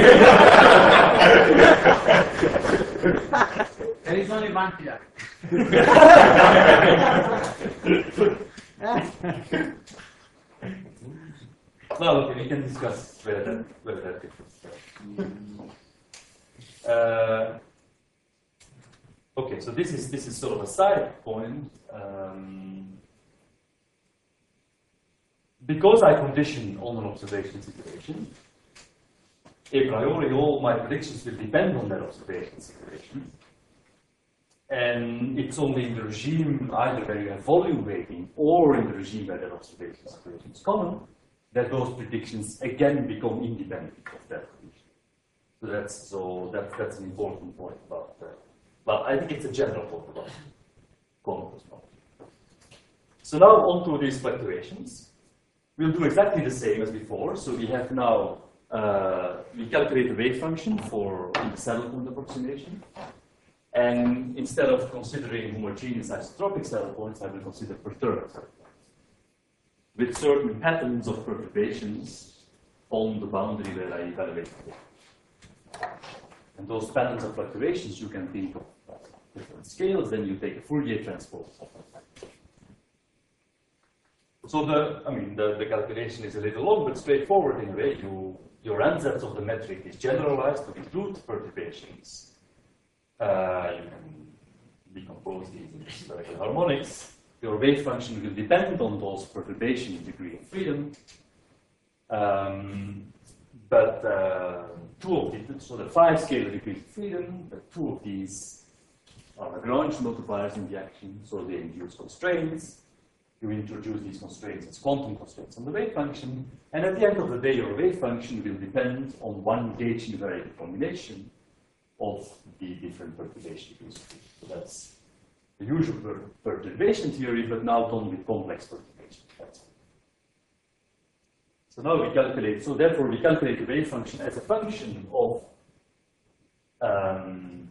There is only one P I. Well, okay, we can discuss whether that, whether that differs. Uh, okay, so this is this is sort of a side point. Um, because I condition on an observation situation, a priori all my predictions will depend on that observation situation. And it's only in the regime either where you have volume weighting or in the regime where that observation situation is common that those predictions again become independent of that condition. So that's so that, that's an important point about that. Well, I think it's a general point about quantum cosmology. So now on to these fluctuations. We'll do exactly the same as before. So we have now uh, we calculate the wave function for in the saddle point approximation. And instead of considering homogeneous isotropic saddle points, I will consider perturbed saddle points with certain patterns of perturbations on the boundary where I evaluate it. And those patterns of fluctuations you can think of at different scales, then you take a Fourier transform of that. So the, I mean, the, the calculation is a little long, but straightforward in a way. You, your ansatz of the metric is generalized to include perturbations. Uh, you can decompose these into spherical harmonics. Your wave function will depend on those perturbation degree of freedom. Um, but uh, two of these, so the five scalar degrees of freedom, but two of these are Lagrange multipliers in the action, so they induce constraints. You introduce these constraints as quantum constraints on the wave function, and at the end of the day, your wave function will depend on one gauge invariant combination of the different perturbation degrees. So that's the usual per perturbation theory, but now done with complex perturbation. That's it. So now we calculate, so therefore we calculate the wave function as a function of um,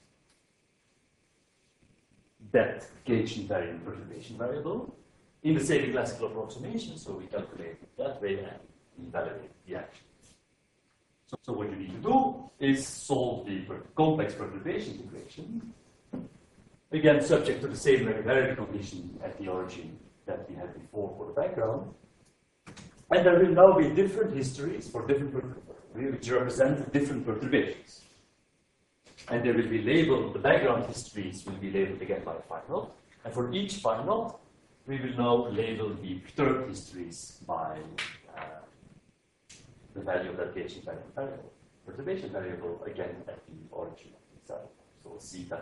that gauge invariant perturbation variable in the same classical approximation. So we calculate it that way and evaluate the action. So, so what you need to do is solve the per complex perturbation equation, again subject to the same regularity condition at the origin that we had before for the background. And there will now be different histories for different perturbations, which represent different perturbations. And they will be labeled, the background histories will be labeled again by phi naught. And for each phi naught, we will now label the perturbed histories by uh, the value of that gauge invariant variable, perturbation variable, again at the origin of the cell, so zeta.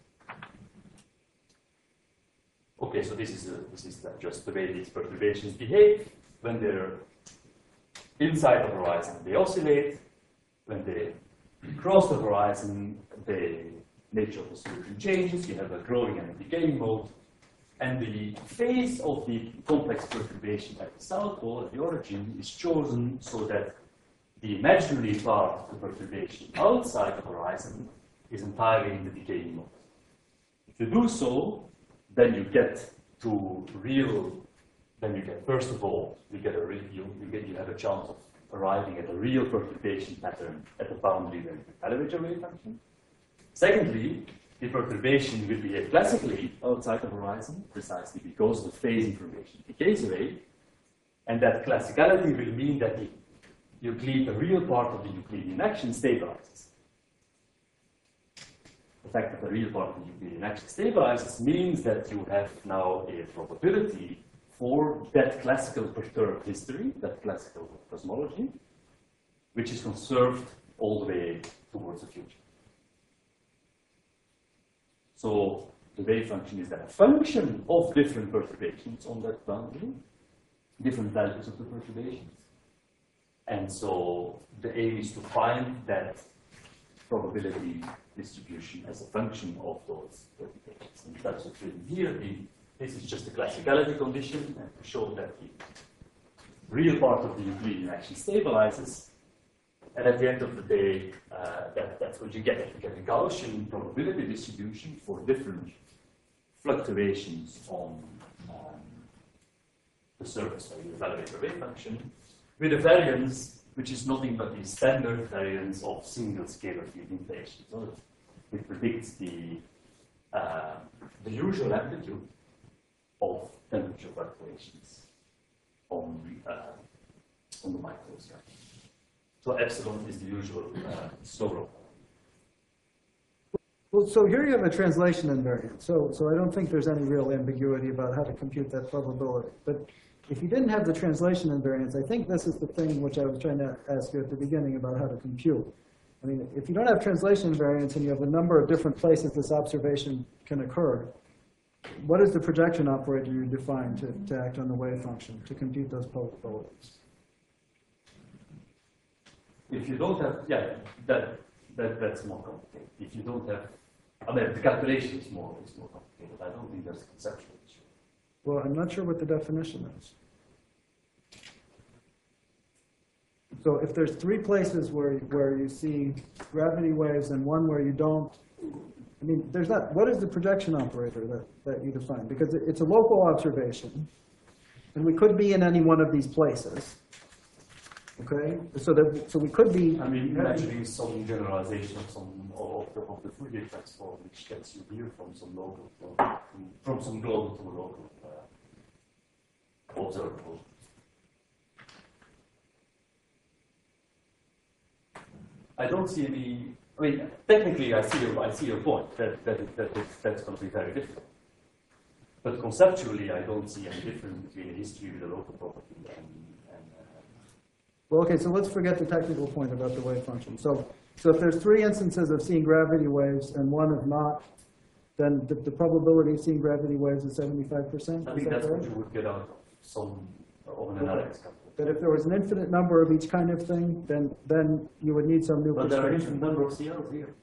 Okay, so this is, a, this is just the way these perturbations behave. When they're inside the horizon, they oscillate. When they cross the horizon, the nature of the solution changes. You have a growing and a decaying mode. And the phase of the complex perturbation at the south pole, at the origin, is chosen so that the imaginary part of the perturbation outside the horizon is entirely in the decaying mode. If you do so, then you get to real, then you get, first of all, you get a real, you, you, get, you have a chance of arriving at a real perturbation pattern at the boundary where you evaluate your wave function. Secondly, the perturbation will behave classically outside the horizon, precisely because the phase information decays away, and that classicality will mean that the Euclid, the real part of the Euclidean action stabilizes. The fact that the real part of the Euclidean action stabilizes means that you have now a probability for that classical perturbed history, that classical cosmology, which is conserved all the way towards the future. So the wave function is then a function of different perturbations on that boundary, different values of the perturbations. And so the aim is to find that probability distribution as a function of those perturbations. And that's what's written here. The This is just a classicality condition, and to show that the real part of the Euclidean actually stabilizes. And at the end of the day, uh, that, that's what you get. You get a Gaussian probability distribution for different fluctuations on um, the surface where you evaluate the wave function, with a variance which is nothing but the standard variance of single scalar field inflation. So it predicts the, uh, the usual amplitude of temperature fluctuations on, uh, on the microscope. So epsilon is the usual uh, slope. Well, so here you have a translation invariant. So, so I don't think there's any real ambiguity about how to compute that probability. But if you didn't have the translation invariance, I think this is the thing which I was trying to ask you at the beginning about how to compute. I mean, if you don't have translation invariance and you have a number of different places this observation can occur, what is the projection operator you define to, to act on the wave function to compute those probabilities? If you don't have, yeah, that, that that's more complicated. If you don't have, I mean, the calculation is more, is more complicated. I don't think there's a conceptual issue. Well, I'm not sure what the definition is. So if there's three places where, where you see gravity waves and one where you don't, I mean, there's not, what is the projection operator that, that you define? Because it, it's a local observation, and we could be in any one of these places. Okay, so that so we could be. I mean, imagining some generalization of some of the, of the Fourier transform, which gets you here from some local, from, from some global to local uh, observable. I don't see any. I mean, technically, I see your I see your point that that, it, that it, that's going to be very different. But conceptually, I don't see any difference between a history with a local property and. Well, okay, so let's forget the technical point about the wave function. So, so if there's three instances of seeing gravity waves and one of not, then the, the probability of seeing gravity waves is seventy-five percent? I think that's what you would get out of some of an analysis. That if there was an infinite number of each kind of thing, then then you would need some new But there are an prescription. infinite number of C Ls here.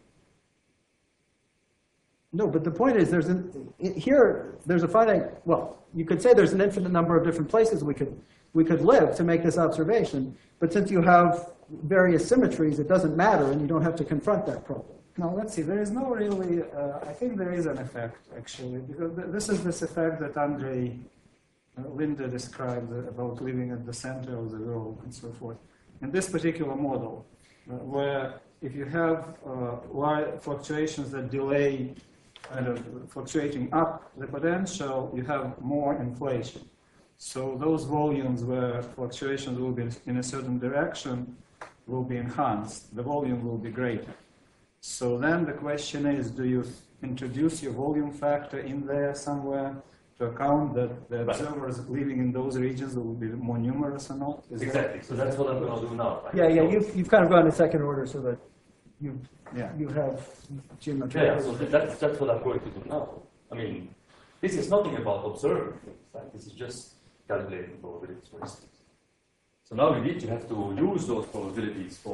No, but the point is, there's an, here, there's a finite, well, you could say there's an infinite number of different places we could, we could live to make this observation, but since you have various symmetries, it doesn't matter, and you don't have to confront that problem. Now, let's see, there is no really, uh, I think there is an effect, actually, because th this is this effect that Andre uh, Linde described about living at the center of the world and so forth. In this particular model, uh, where if you have uh, fluctuations that delay kind of fluctuating up the potential, you have more inflation. So those volumes where fluctuations will be in a certain direction will be enhanced. The volume will be greater. So then the question is, do you introduce your volume factor in there somewhere to account that the observers living in those regions will be more numerous or not? Is Exactly. that, so that's what I'm going to do now. Right? Yeah, yeah, you've, you've kind of gone in second order so that you, yeah. you have geometry. Yeah, so that's, that's what I'm going to do now. I mean, this is nothing about observing things. Right? This is just calculating probabilities, for instance. So now indeed you have to use those probabilities for,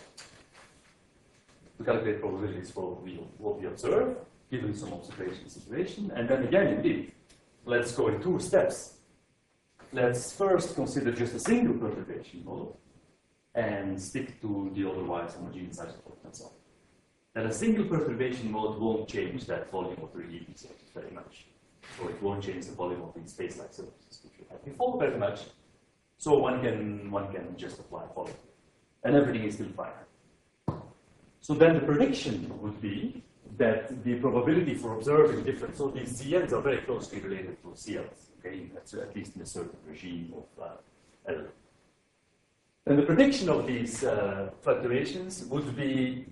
to calculate probabilities for what we, what we observe, given some observation situation. And then again, indeed, let's go in two steps. Let's first consider just a single perturbation model and stick to the otherwise homogeneous isotope and so on. Then a single perturbation mode won't change that volume of the relief surface very much. So it won't change the volume of these space-like surfaces which we had before very much. So one can one can just apply volume. And everything is still fine. So then the prediction would be that the probability for observing different, so these Z Ns are very closely related to C Ls, okay? That's at least in a certain regime of uh, L. And the prediction of these uh, fluctuations would be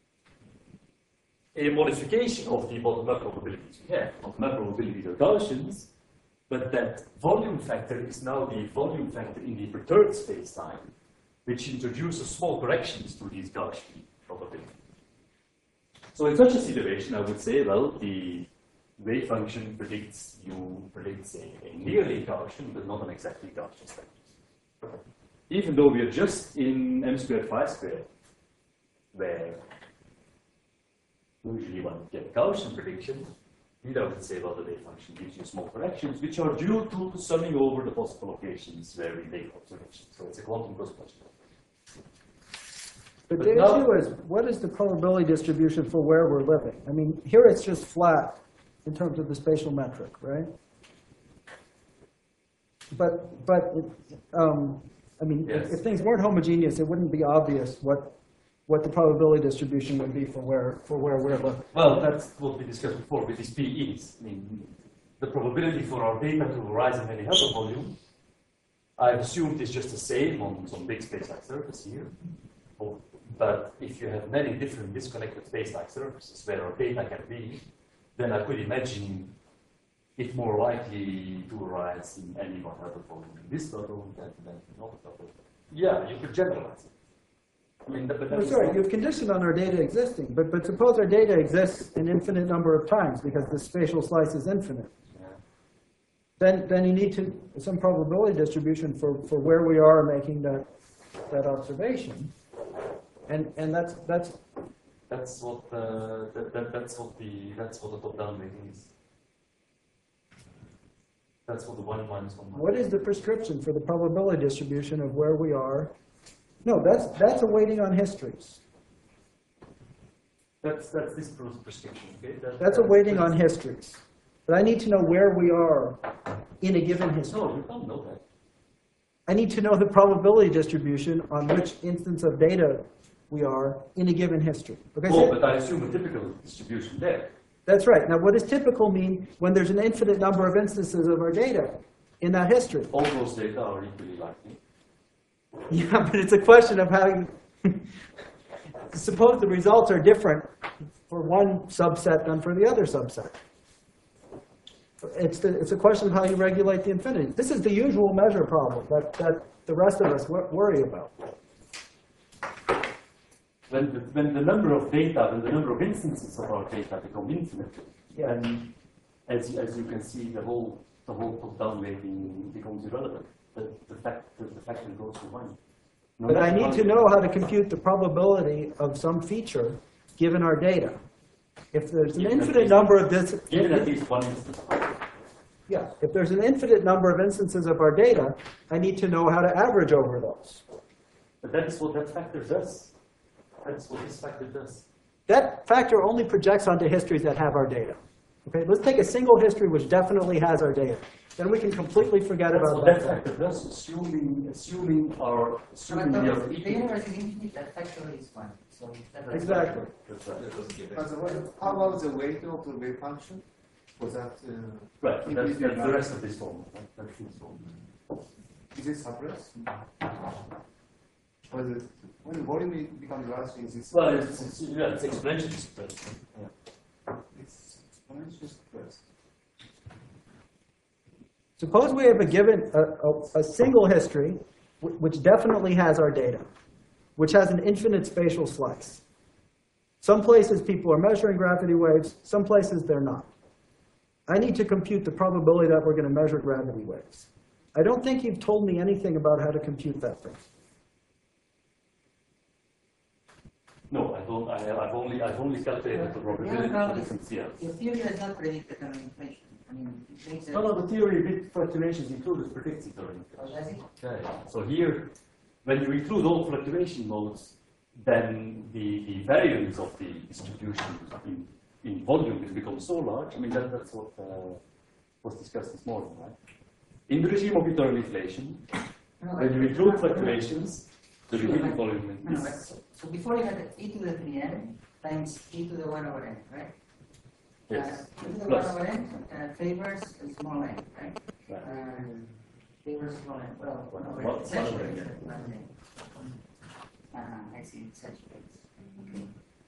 a modification of the bottom-up probabilities we have. Bottom-up probabilities are Gaussians, but that volume factor is now the volume factor in the perturbed space-time, which introduces small corrections to these Gaussian probabilities. So in such a situation, I would say, well, the wave function predicts you predicts a, a nearly Gaussian, but not an exactly Gaussian spectrum. Even though we are just in m squared phi squared, where usually one get a Gaussian prediction, without the say about the wave function gives you small corrections, which are due to summing over the possible locations where we make observations. So it's a quantum ghost question. But But the now- issue is, what is the probability distribution for where we're living? I mean, here it's just flat in terms of the spatial metric, right? But, but, um, I mean, if, Yes. if things weren't homogeneous, it wouldn't be obvious what, what the probability distribution would be for where, for where we're living. Well, that's what we discussed before with these P Es. I mean, the probability for our data to rise in any other volume, I've assumed is just the same on some big space-like surface here. But- But if you have many different disconnected space-like surfaces where our data can be, then I could imagine it more likely to arise in any one other volume in this level than than in another level. Yeah, you could generalize it. I mean, that, but Well, that's sorry, you've conditioned on our data existing, but, but suppose our data exists an infinite number of times because the spatial slice is infinite. yeah. Then, then you need to, some probability distribution for, for where we are making that, that observation. And, and that's, that's, That's what uh, that, that, that's what the that's what the top-down rating is. That's what the one minus one. what is the prescription for the probability distribution of where we are? No, that's, that's a weighting on histories. That's that's this pres- prescription. Okay. That, That's a weighting on histories. But I need to know where we are in a given history. No, you don't know that. I need to know the probability distribution on which instance of data we are in a given history. Okay, Oh, so but I assume a typical distribution there. that's right. Now, what does typical mean when there's an infinite number of instances of our data in that history? All those data are equally likely. Yeah, but it's a question of how you, suppose the results are different for one subset than for the other subset. It's, the, it's a question of how you regulate the infinity. This is the usual measure problem that, that the rest of us wor- worry about. When the, when the number of data, when the number of instances of our data become infinite, Yeah. then as you, as you can see, the whole the whole top-down weighting becomes irrelevant. The, the fact the, the factor goes to one. No But I matter need how to you- know how to compute the probability of some feature given our data. If there's an Given at infinite least- number of this, Given at least one instance. yeah, if there's an infinite number of instances of our data, I need to know how to average over those. But that is what that factor does. That's what this factor does. That factor only projects onto histories that have our data. Okay, let's take a single history which definitely has our data. Then we can completely forget That's about what that that factor. factor does, assuming assuming our But assuming we the, are the equal. universe is infinite, that factor is one. So that doesn't- Exactly. That's right. That doesn't give But it. what- how about the weight of the wave function? Was that, uh, Right. It That's, is that's the right. rest of this formula. Right? That's this formula. is it suppressed? Or is it, when the volume becomes large, is it? Well, it's, it's, yeah, it's exponentially suppressed. Yeah. It's exponentially suppressed. Suppose we have a given, a, a, a single history, wh- which definitely has our data, which has an infinite spatial slice. Some places people are measuring gravity waves, some places they're not. I need to compute the probability that we're going to measure gravity waves. I don't think you've told me anything about how to compute that thing. No, I don't. I, I've only I've only calculated the probability Yeah, for different C Ls. Your theory does not predict the current inflation. I mean, it makes a. No, no, the theory with fluctuations included predicts the current Oh, inflation. does it? Okay. So here, when you include all fluctuation modes, then the, the variance of the distribution in, in volume will become so large. I mean, that, that's what uh, was discussed this morning, right? In the regime of eternal inflation, No, when you but- include fluctuations, the Sure, repeated but- volume No, no, but is. so, so before you had e to the three n times e to the one over n, right? Yes. Uh, e to the Plus. one over n uh, favors a small n, right? Right. Uh, favors small n. Well, one over One- n. Such one over n, rates, yeah. one n. Uh, I see. Such rates. Okay.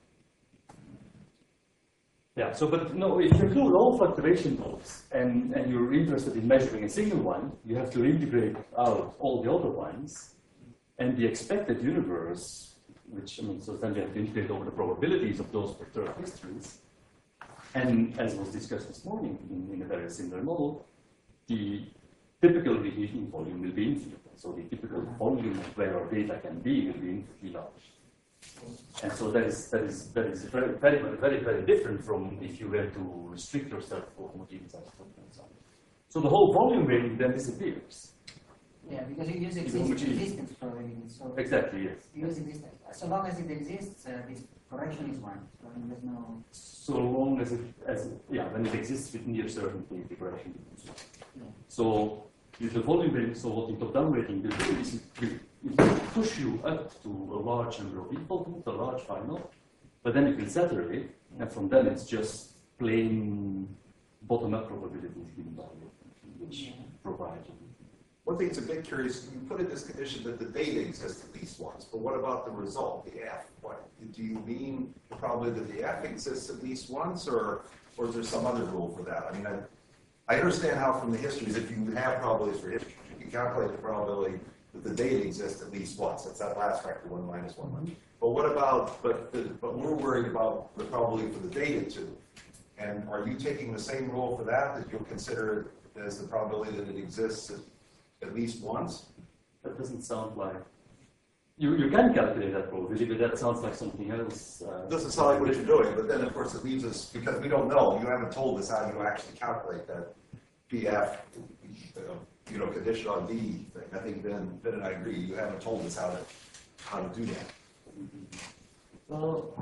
Yeah, so but no, if you include all fluctuation modes and, and you're interested in measuring a single one, you have to integrate out all the other ones and the expected universe, which I mean, so then you have to integrate over the probabilities of those perturbed histories. And as was discussed this morning in, in a very similar model, the typical radiation volume will be infinite. So the typical volume of where our data can be will be infinitely large. And so that is, that is, that is very, very, very, very different from if you were to restrict yourself for homogeneous isotope and so on. So the whole volume weighting then disappears. Yeah, because you use It's exist homogeneous. existence probably. So Exactly, yes. you use existence. So long as it exists, uh, this correction is one. So there's no. So long as it, as it, yeah, when it exists with near certainty, the correction becomes one. Yeah. So with the volume weighting, so what the top-down weighting will do is it will, it will push you up to a large number of default moves, a large final, but then it will saturate, and from then it's just plain bottom-up probabilities given by you, which Yeah. provide you. One thing that's a bit curious, you put in this condition that the data exists at least once, but what about the result, the F? What, do you mean probably that the F exists at least once, or, or is there some other rule for that? I mean, I, I understand how from the histories, if you have probabilities for history, you can calculate the probability that the data exists at least once. That's that last factor, one minus one. Mm-hmm. But what about, but, the, but we're worried about the probability for the data too. And are you taking the same rule for that, that you'll consider it as the probability that it exists at, at least once? That doesn't sound like, you, you can calculate that probability, but that sounds like something else. Uh, It doesn't sound like what you're doing, but then of course it leaves us, because we don't know, you haven't told us how you actually calculate that P F, uh, you know, condition on D thing. I think Ben, Ben and I agree, you haven't told us how to, how to do that. Well,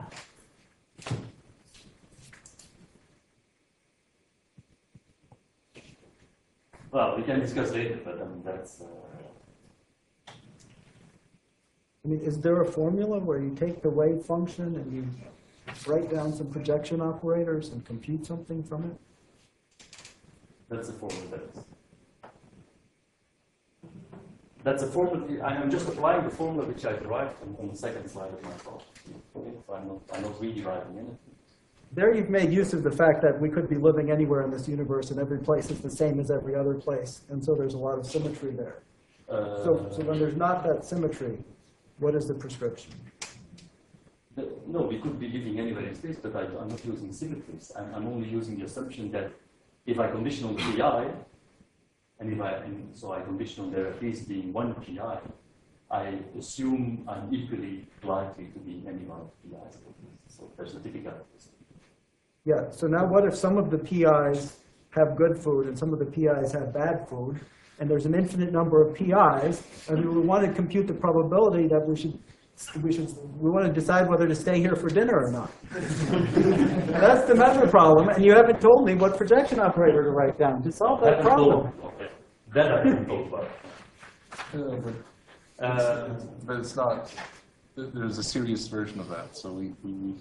well, we can discuss later, but um, that's. Uh, I mean, is there a formula where you take the wave function and you write down some projection operators and compute something from it? That's a formula that is. That's a formula. I am just applying the formula which I derived on, on the second slide of my talk. Okay, so I'm not, I'm not rewriting anything. There you've made use of the fact that we could be living anywhere in this universe and every place is the same as every other place. And so there's a lot of symmetry there. Uh, So, so when there's not that symmetry, what is the prescription? the, no, we could be living anywhere in space, but I, I'm not using symmetries. I'm, I'm only using the assumption that if I condition on the P I, and if I, and so I condition on there at least being one P I, I assume I'm equally likely to be any one of the P Is. So there's a difficulty. Yeah, so now what if some of the P Is have good food and some of the P Is have bad food, and there's an infinite number of P Is, and we want to compute the probability that we should, we should, we want to decide whether to stay here for dinner or not. That's the method problem, and you haven't told me what projection operator to write down to solve that problem. Okay. That I can talk about. Yeah, but, Uh, but it's not, th- there's a serious version of that, so we, we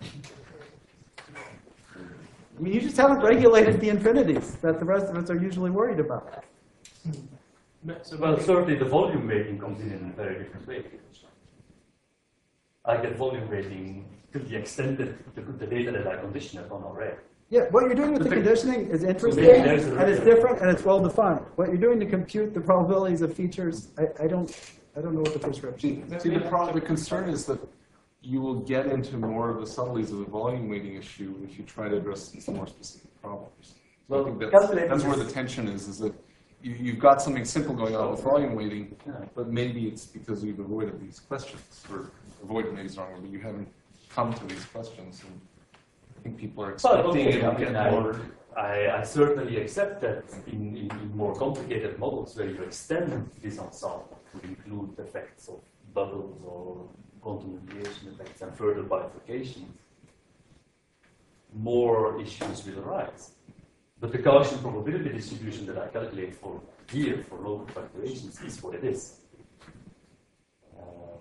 I mean, you just haven't regulated the infinities that the rest of us are usually worried about. well, certainly the volume weighting comes in in a very different way. I get volume weighting to the extent that the, the data that I condition upon are rare. Yeah, what you're doing with the conditioning is interesting, maybe there's a- and it's different, and it's well defined. What you're doing to compute the probabilities of features, I, I don't, I don't know what the prescription is. See, the, pro- the concern is that you will get into more of the subtleties of the volume weighting issue if you try to address these more specific problems. So Well, I think that's, calculating that's where is- the tension is, is that you, you've got something simple going on with volume weighting, Yeah. but maybe it's because you've avoided these questions, or avoided maybe is the wrong word, but you haven't come to these questions. And I think people are But expecting okay, it I, to mean, get more. I, I certainly accept that in, in, in more complicated models where you extend this ensemble to include effects of bubbles or quantum radiation effects and further bifurcations, more issues will arise. But the Gaussian probability distribution that I calculate for here for local fluctuations is what it is. Um,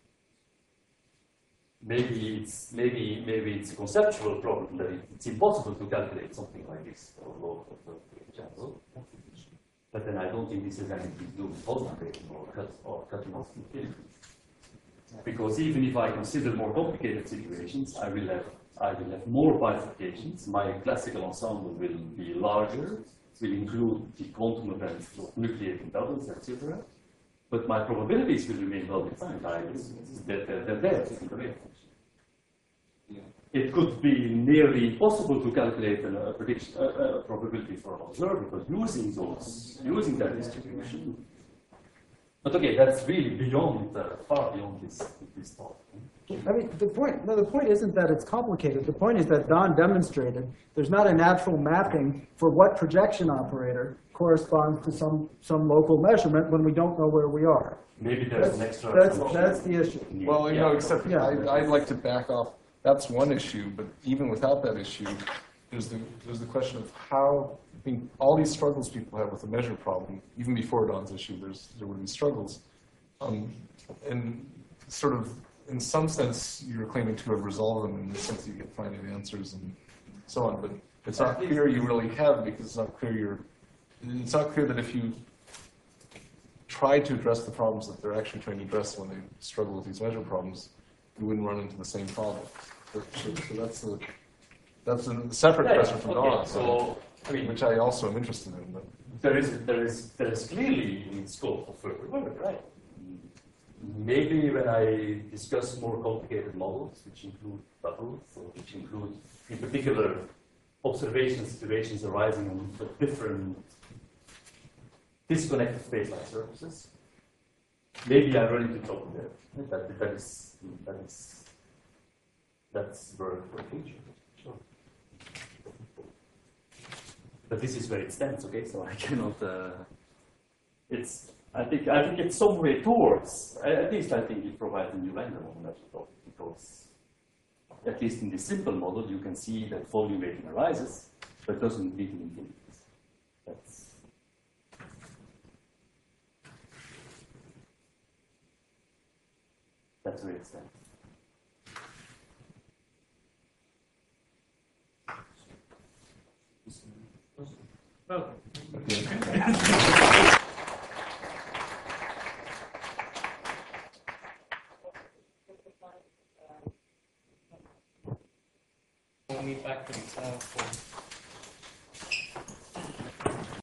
maybe it's maybe maybe it's a conceptual problem that it's impossible to calculate something like this for local fluctuations. But then I don't think this has anything to do with volume weighting or cut or cutting off infinities. Because even if I consider more complicated situations, I will have I will have more bifurcations. My classical ensemble will be larger, will include the quantum events of nucleating bubbles, et cetera. But my probabilities will remain well defined. I that they're, they're there in the wave function. It could be nearly impossible to calculate a, a prediction, a, a probability for an observer, but using those, using that distribution. But okay, that's really beyond, uh, far beyond this this talk. I mean, the point, no, the point isn't that it's complicated. The point is that Don demonstrated there's not a natural mapping for what projection operator corresponds to some, some local measurement when we don't know where we are. Maybe there's That's, an extra. that's, that's the issue. Well, you know, except Yeah. I, I'd like to back off. That's one issue, but even without that issue, there's the, there's the question of how, I mean, all these struggles people have with the measure problem, even before Don's issue, there's, there were these struggles. Um, and sort of, in some sense, you're claiming to have resolved them in the sense that you get finite answers and so on, but it's not clear you really have, because it's not clear you're, it's not clear that if you try to address the problems that they're actually trying to address when they struggle with these measure problems, you wouldn't run into the same problem. So, so that's a, that's a separate Yeah, question from okay, Don, so, I mean, which I also am interested in. But there is, there is, there is clearly scope for further work, right? Maybe when I discuss more complicated models, which include bubbles, or which include, in particular, observation situations arising on different disconnected space-like surfaces, maybe I run into trouble there. That, that is, that is, that's work for the future. Sure. But this is where it stands, okay? So I cannot. Uh, it's. I think. I think it's some way towards. At least I think it provides a new angle on that topic, because at least in the simple model, you can see that volume weighting arises, but doesn't lead to infinity. That's. That's where it stands. Well, We'll meet back for the exam.